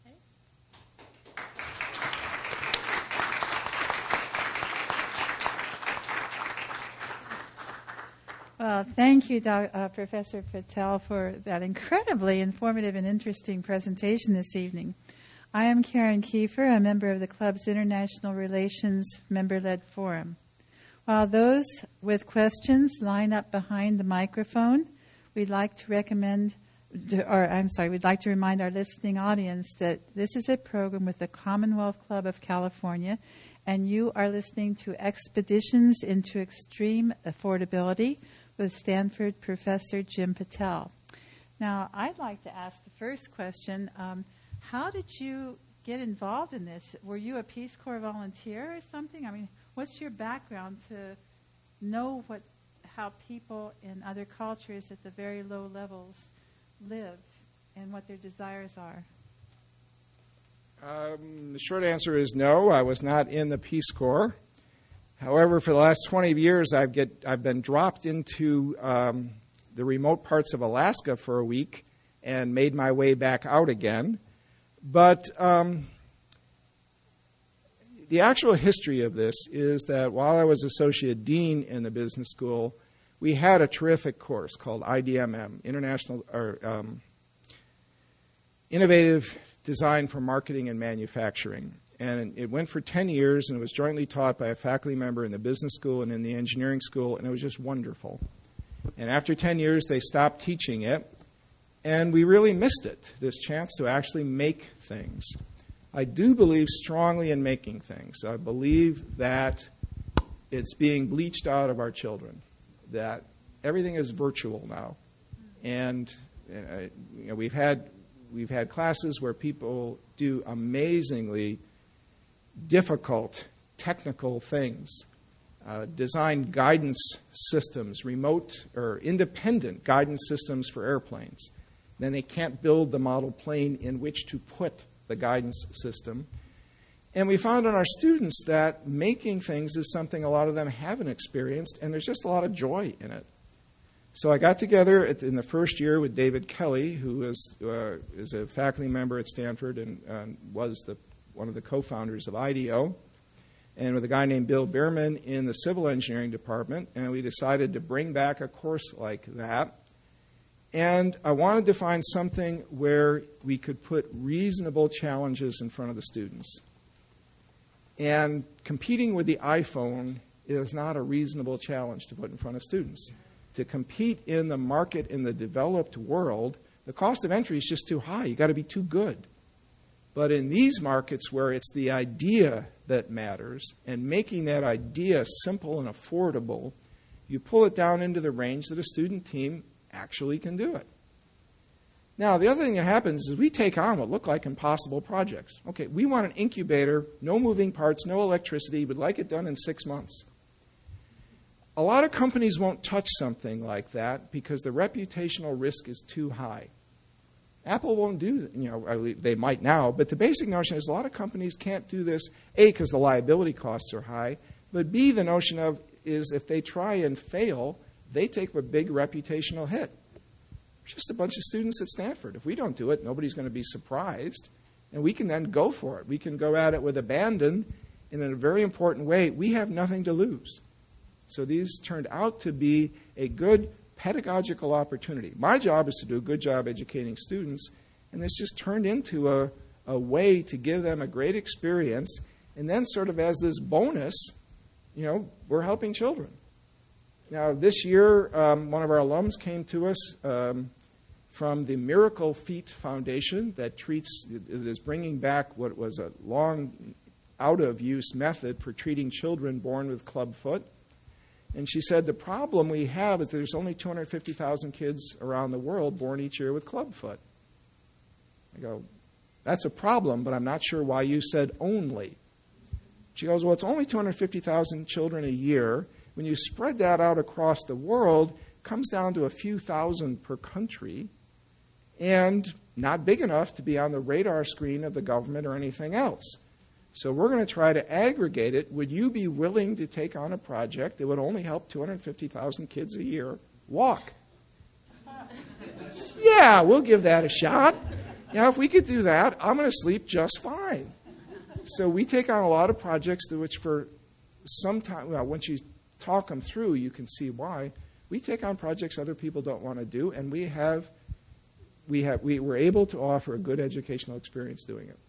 Well, thank you, Doc, uh, Professor Patel, for that incredibly informative and interesting presentation this evening. I am Karen Kiefer, a member of the club's International Relations Member-Led Forum. While those with questions line up behind the microphone, we'd like to recommend, or I'm sorry, we'd like to remind our listening audience that this is a program with the Commonwealth Club of California, and you are listening to Expeditions into Extreme Affordability with Stanford Professor Jim Patel. Now, I'd like to ask the first question. Um, how did you get involved in this? Were you a Peace Corps volunteer or something? I mean, what's your background to know what how people in other cultures at the very low levels live and what their desires are? Um, the short answer is no. I was not in the Peace Corps. However, for the last twenty years, I've, get, I've been dropped into um, the remote parts of Alaska for a week and made my way back out again. But um, the actual history of this is that while I was associate dean in the business school, we had a terrific course called I D M M, International or um, Innovative Design for Marketing and Manufacturing. And it went for ten years, and it was jointly taught by a faculty member in the business school and in the engineering school, and it was just wonderful. And after ten years, they stopped teaching it, and we really missed it, this chance to actually make things. I do believe strongly in making things. I believe that it's being bleached out of our children, that everything is virtual now. And uh, you know, we've had we've had classes where people do amazingly difficult technical things, uh, design guidance systems, remote or independent guidance systems for airplanes. Then they can't build the model plane in which to put the guidance system. And we found in our students that making things is something a lot of them haven't experienced, and there's just a lot of joy in it. So I got together at, in the first year with David Kelly, who is, uh, is a faculty member at Stanford and uh, was the one of the co-founders of I D O, and with a guy named Bill Bierman in the civil engineering department, and we decided to bring back a course like that. And I wanted to find something where we could put reasonable challenges in front of the students. And competing with the iPhone is not a reasonable challenge to put in front of students. To compete in the market in the developed world, the cost of entry is just too high. You've got to be too good. But in these markets where it's the idea that matters, and making that idea simple and affordable, You pull it down into the range that a student team actually can do it. Now, the other thing that happens is we take on what look like impossible projects. Okay, we want an incubator, no moving parts, no electricity, we'd like it done in six months. A lot of companies won't touch something like that because the reputational risk is too high. Apple won't do, you know, they might now, but the basic notion is a lot of companies can't do this, A, because the liability costs are high, but B, the notion of is if they try and fail, they take a big reputational hit. Just a bunch of students at Stanford. If we don't do it, nobody's going to be surprised, and we can then go for it. We can go at it with abandon, and in a very important way, we have nothing to lose. So these turned out to be a good pedagogical opportunity. My job is to do a good job educating students, and this just turned into a, a way to give them a great experience, and then sort of as this bonus, you know, we're helping children. Now, this year, um, one of our alums came to us um, from the Miracle Feet Foundation that treats, it is bringing back what was a long out-of-use method for treating children born with club foot. And she said, the problem we have is that there's only two hundred fifty thousand kids around the world born each year with club foot. I go, that's a problem, but I'm not sure why you said only. She goes, well, it's only two hundred fifty thousand children a year. When you spread that out across the world, it comes down to a few thousand per country and not big enough to be on the radar screen of the government or anything else. So we're going to try to aggregate it. Would you be willing to take on a project that would only help two hundred fifty thousand kids a year walk? Yeah, we'll give that a shot. Now, if we could do that, I'm going to sleep just fine. So we take on a lot of projects that which for some time, well, once you talk them through, you can see why. We take on projects other people don't want to do, and we have, we have, we were able to offer a good educational experience doing it.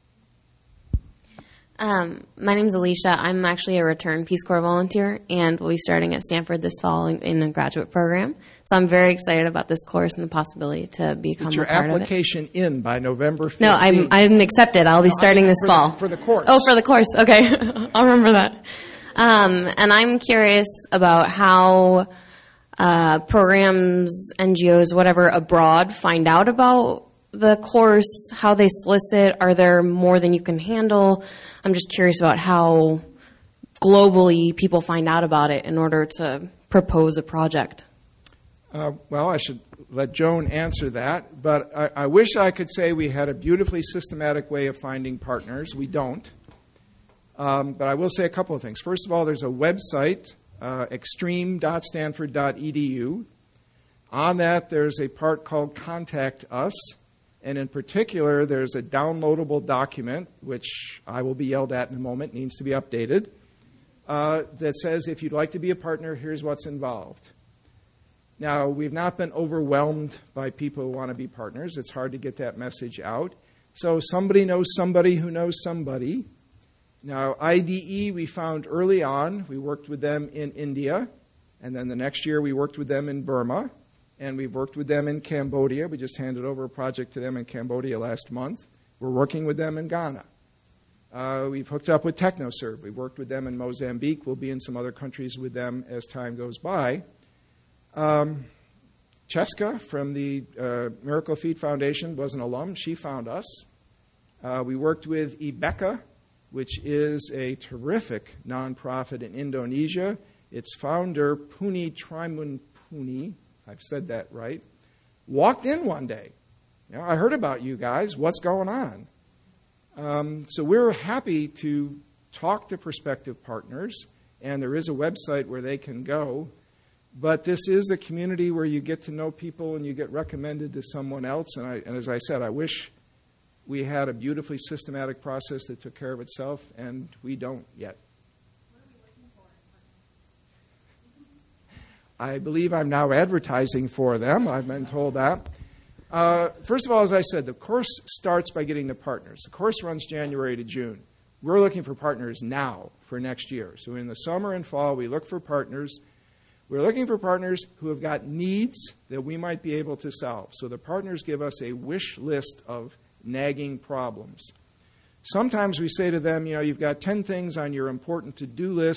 Um, my name's Alicia. I'm actually a return Peace Corps volunteer, and we'll be starting at Stanford this fall in, in a graduate program. So I'm very excited about this course and the possibility to become Get your a part of it. application in by November fifteenth. No, I'm I'm accepted. I'll be no, starting I mean this for fall. The, for the course. Oh, for the course. Okay. I'll remember that. Um, and I'm curious about how uh, programs, N G Os, whatever, abroad find out about the course, how they solicit. Are there more than you can handle? I'm just curious about how globally people find out about it in order to propose a project. Uh, well, I should let Joan answer that, but I, I wish I could say we had a beautifully systematic way of finding partners. We don't. Um, but I will say a couple of things. First of all, there's a website, uh, extreme dot stanford dot e d u. On that, there's a part called Contact Us. And in particular, there's a downloadable document, which I will be yelled at in a moment, needs to be updated, uh, that says if you'd like to be a partner, here's what's involved. Now, we've not been overwhelmed by people who want to be partners. It's hard to get that message out. So somebody knows somebody who knows somebody. Now, I D E we found early on. We worked with them in India. And then the next year we worked with them in Burma. And we've worked with them in Cambodia. We just handed over a project to them in Cambodia last month. We're working with them in Ghana. Uh, we've hooked up with TechnoServe. We've worked with them in Mozambique. We'll be in some other countries with them as time goes by. Um, Cheska from the uh, Miracle Feet Foundation was an alum. She found us. Uh, we worked with Ibeka, which is a terrific nonprofit in Indonesia. Its founder, Puni Trimunpuni, I've said that right, walked in one day. You know, I heard about you guys. What's going on? Um, so we're happy to talk to prospective partners, and there is a website where they can go. But this is a community where you get to know people and you get recommended to someone else. And, I, and as I said, I wish we had a beautifully systematic process that took care of itself, and we don't yet. I believe I'm now advertising for them. I've been told that. Uh, first of all, as I said, the course starts by getting the partners. The course runs January to June. We're looking for partners now for next year. So in the summer and fall, we look for partners. We're looking for partners who have got needs that we might be able to solve. So the partners give us a wish list of nagging problems. Sometimes we say to them, you know, you've got ten things on your important to-do list.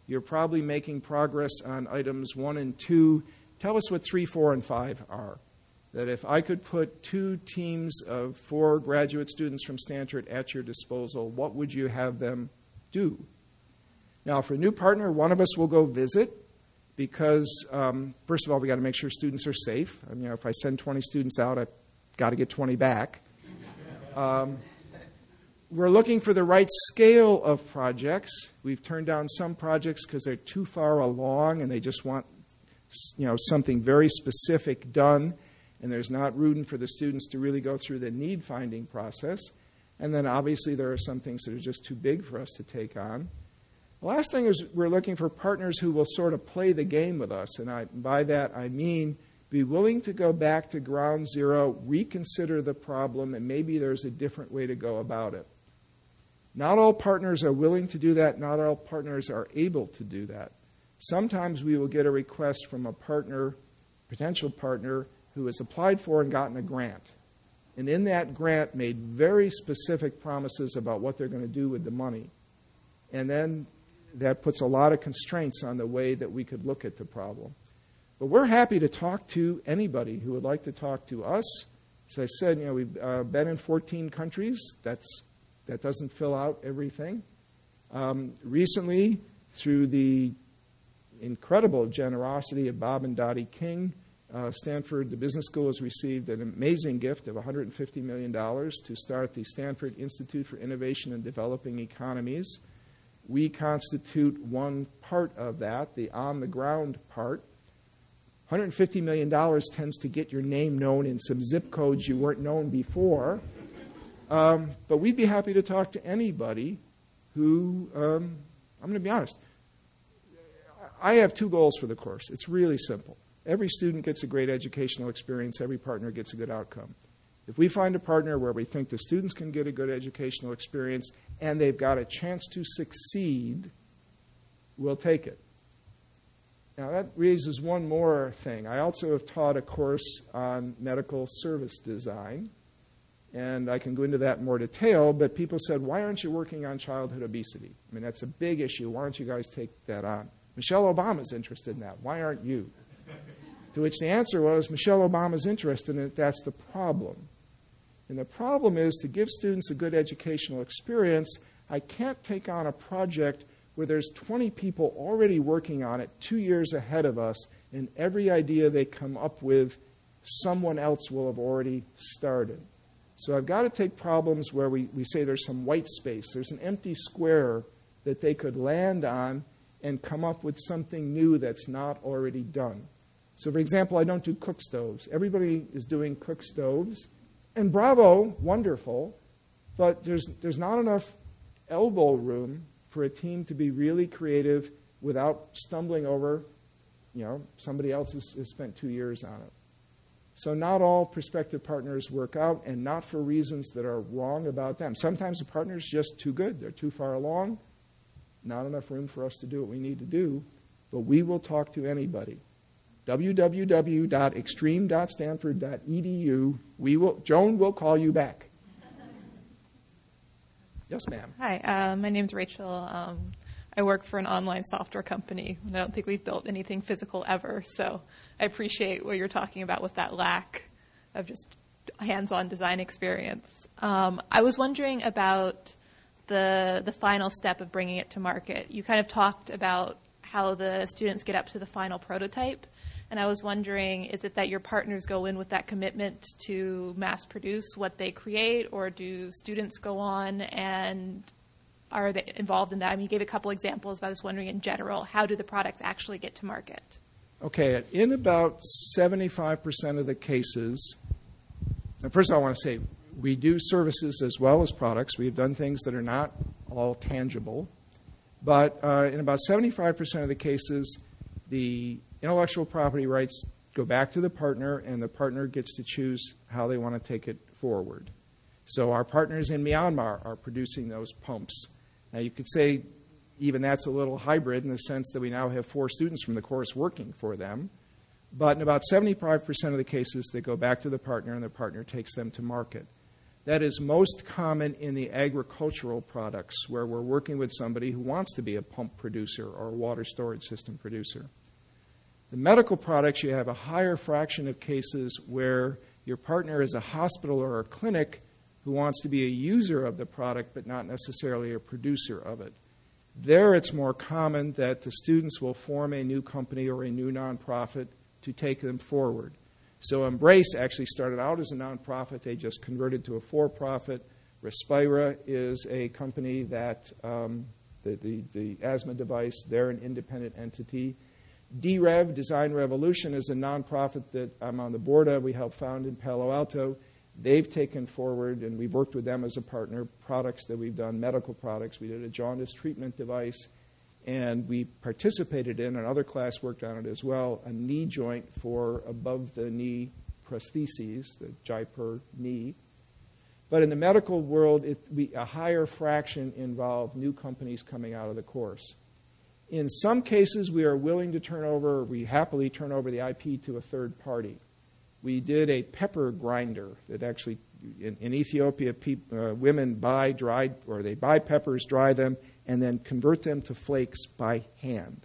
You're probably making progress on items one and two. Tell us what three, four, and five are. That if I could put two teams of four graduate students from Stanford at your disposal, what would you have them do? Now, for a new partner, one of us will go visit because, um, first of all, we got to make sure students are safe. I mean, you know, if I send twenty students out, I've got to get twenty back. Um, we're looking for the right scale of projects. We've turned down some projects because they're too far along and they just want, you know, something very specific done, and there's not room for the students to really go through the need-finding process. And then obviously there are some things that are just too big for us to take on. The last thing is we're looking for partners who will sort of play the game with us. And I, by that I mean be willing to go back to ground zero, reconsider the problem, and maybe there's a different way to go about it. Not all partners are willing to do that. Not all partners are able to do that. Sometimes we will get a request from a partner, potential partner, who has applied for and gotten a grant. And in that grant made very specific promises about what they're going to do with the money. And then that puts a lot of constraints on the way that we could look at the problem. But we're happy to talk to anybody who would like to talk to us. As I said, you know, we've uh, been in fourteen countries. That's, that doesn't fill out everything. Um, recently, through the incredible generosity of Bob and Dottie King, uh, Stanford, the business school, has received an amazing gift of one hundred fifty million dollars to start the Stanford Institute for Innovation in Developing Economies. We constitute one part of that, the on-the-ground part. one hundred fifty million dollars tends to get your name known in some zip codes you weren't known before. Um, but we'd be happy to talk to anybody who, um, I'm going to be honest, I have two goals for the course. It's really simple. Every student gets a great educational experience. Every partner gets a good outcome. If we find a partner where we think the students can get a good educational experience and they've got a chance to succeed, we'll take it. Now, that raises one more thing. I also have taught a course on medical service design, and I can go into that in more detail, but people said, why aren't you working on childhood obesity? I mean, that's a big issue. Why don't you guys take that on? Michelle Obama's interested in that. Why aren't you? To which the answer was, Michelle Obama's interested in it. That's the problem. And the problem is, to give students a good educational experience, I can't take on a project where there's twenty people already working on it two years ahead of us, and every idea they come up with, someone else will have already started. So I've got to take problems where we, we say there's some white space, there's an empty square that they could land on and come up with something new that's not already done. So, for example, I don't do cook stoves. Everybody is doing cook stoves, and bravo, wonderful, but there's there's not enough elbow room for a team to be really creative without stumbling over, you know, somebody else has, has spent two years on it. So not all prospective partners work out, and not for reasons that are wrong about them. Sometimes the partner's just too good. They're too far along. Not enough room for us to do what we need to do. But we will talk to anybody. w w w dot extreme dot stanford dot e d u. We will, Joan will call you back. Yes, ma'am. Hi, uh, my name's Rachel. Um, I work for an online software company, and I don't think we've built anything physical ever. So I appreciate what you're talking about with that lack of just hands-on design experience. Um, I was wondering about the the final step of bringing it to market. You kind of talked about how the students get up to the final prototype. And I was wondering, is it that your partners go in with that commitment to mass produce what they create, or do students go on and are they involved in that? I mean, you gave a couple examples, but I was wondering in general, how do the products actually get to market? Okay, in about seventy-five percent of the cases, and first of all, I want to say, we do services as well as products. We've done things that are not all tangible. But uh, in about seventy-five percent of the cases, the intellectual property rights go back to the partner, and the partner gets to choose how they want to take it forward. So our partners in Myanmar are producing those pumps. Now, you could say even that's a little hybrid in the sense that we now have four students from the course working for them. But in about seventy-five percent of the cases, they go back to the partner, and the partner takes them to market. That is most common in the agricultural products, where we're working with somebody who wants to be a pump producer or a water storage system producer. The medical products, you have a higher fraction of cases where your partner is a hospital or a clinic who wants to be a user of the product but not necessarily a producer of it. There it's more common that the students will form a new company or a new nonprofit to take them forward. So Embrace actually started out as a nonprofit. They just converted to a for-profit. Respira is a company that, um, the, the, the asthma device, they're an independent entity. D Rev, Design Revolution, is a nonprofit that I'm on the board of. We helped found in Palo Alto. They've taken forward, and we've worked with them as a partner, products that we've done, medical products. We did a jaundice treatment device, and we participated in, another class worked on it as well, a knee joint for above-the-knee prostheses, the Jaipur knee. But in the medical world, it, we, a higher fraction involved new companies coming out of the course. In some cases, we are willing to turn over, we happily turn over the I P to a third party. We did a pepper grinder that actually, in, in Ethiopia, pe- uh, women buy dried, or they buy peppers, dry them, and then convert them to flakes by hand.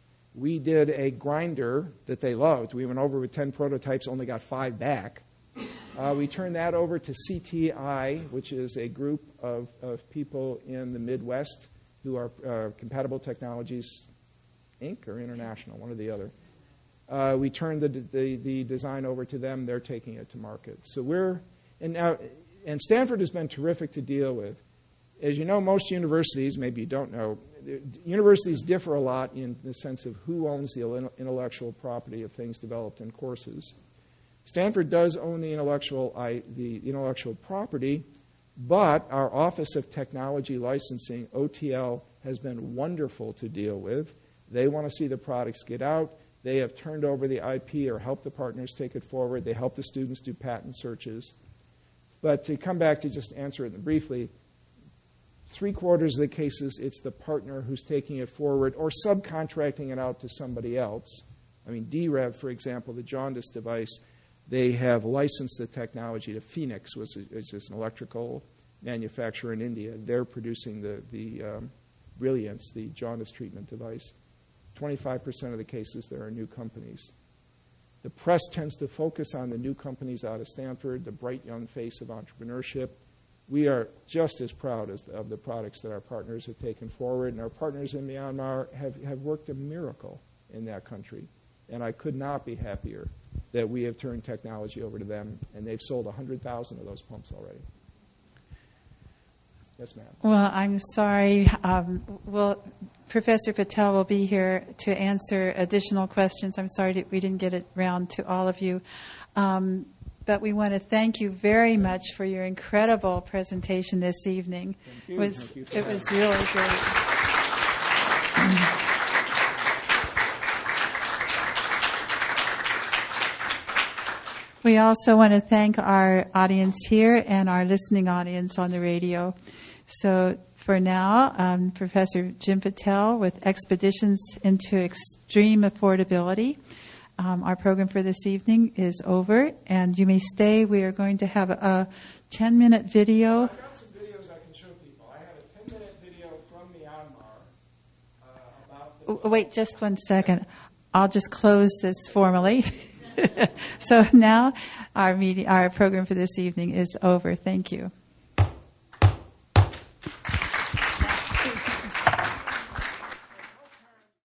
We did a grinder that they loved. We went over with ten prototypes, only got five back. Uh, we turned that over to C T I, which is a group of, of people in the Midwest who are uh, Compatible Technologies, Incorporated, or International, one or the other. Uh, we turned the, the, the design over to them. They're taking it to market. So we're, and now, and Stanford has been terrific to deal with. As you know, most universities, maybe you don't know, universities differ a lot in the sense of who owns the intellectual property of things developed in courses. Stanford does own the intellectual, I, the intellectual property, but our Office of Technology Licensing, O T L, has been wonderful to deal with. They want to see the products get out. They have turned over the I P or helped the partners take it forward. They help the students do patent searches. But to come back to just answer it briefly, three quarters of the cases, it's the partner who's taking it forward or subcontracting it out to somebody else. I mean, D Rev, for example, the jaundice device, they have licensed the technology to Phoenix, which is an electrical manufacturer in India. They're producing the, the um, Brilliance, the jaundice treatment device. twenty-five percent of the cases, there are new companies. The press tends to focus on the new companies out of Stanford, the bright young face of entrepreneurship. We are just as proud as the, of the products that our partners have taken forward, and our partners in Myanmar have, have worked a miracle in that country. And I could not be happier that we have turned technology over to them, and they've sold one hundred thousand of those pumps already. Yes, ma'am. Well, I'm sorry. Um, well, Professor Patel will be here to answer additional questions. I'm sorry that we didn't get it around to all of you. Um, but we want to thank you very much for your incredible presentation this evening. Thank you. It was, Thank you for it that. was really great. We also want to thank our audience here and our listening audience on the radio. So for now, um, Professor Jim Patel with Expeditions into Extreme Affordability. Um, our program for this evening is over, and you may stay. We are going to have a ten-minute video. I've got some videos I can show people. I have a ten-minute video from Myanmar uh, about the... Oh, wait, just one second. I'll just close this formally. So now our meeting, our program for this evening is over. Thank you.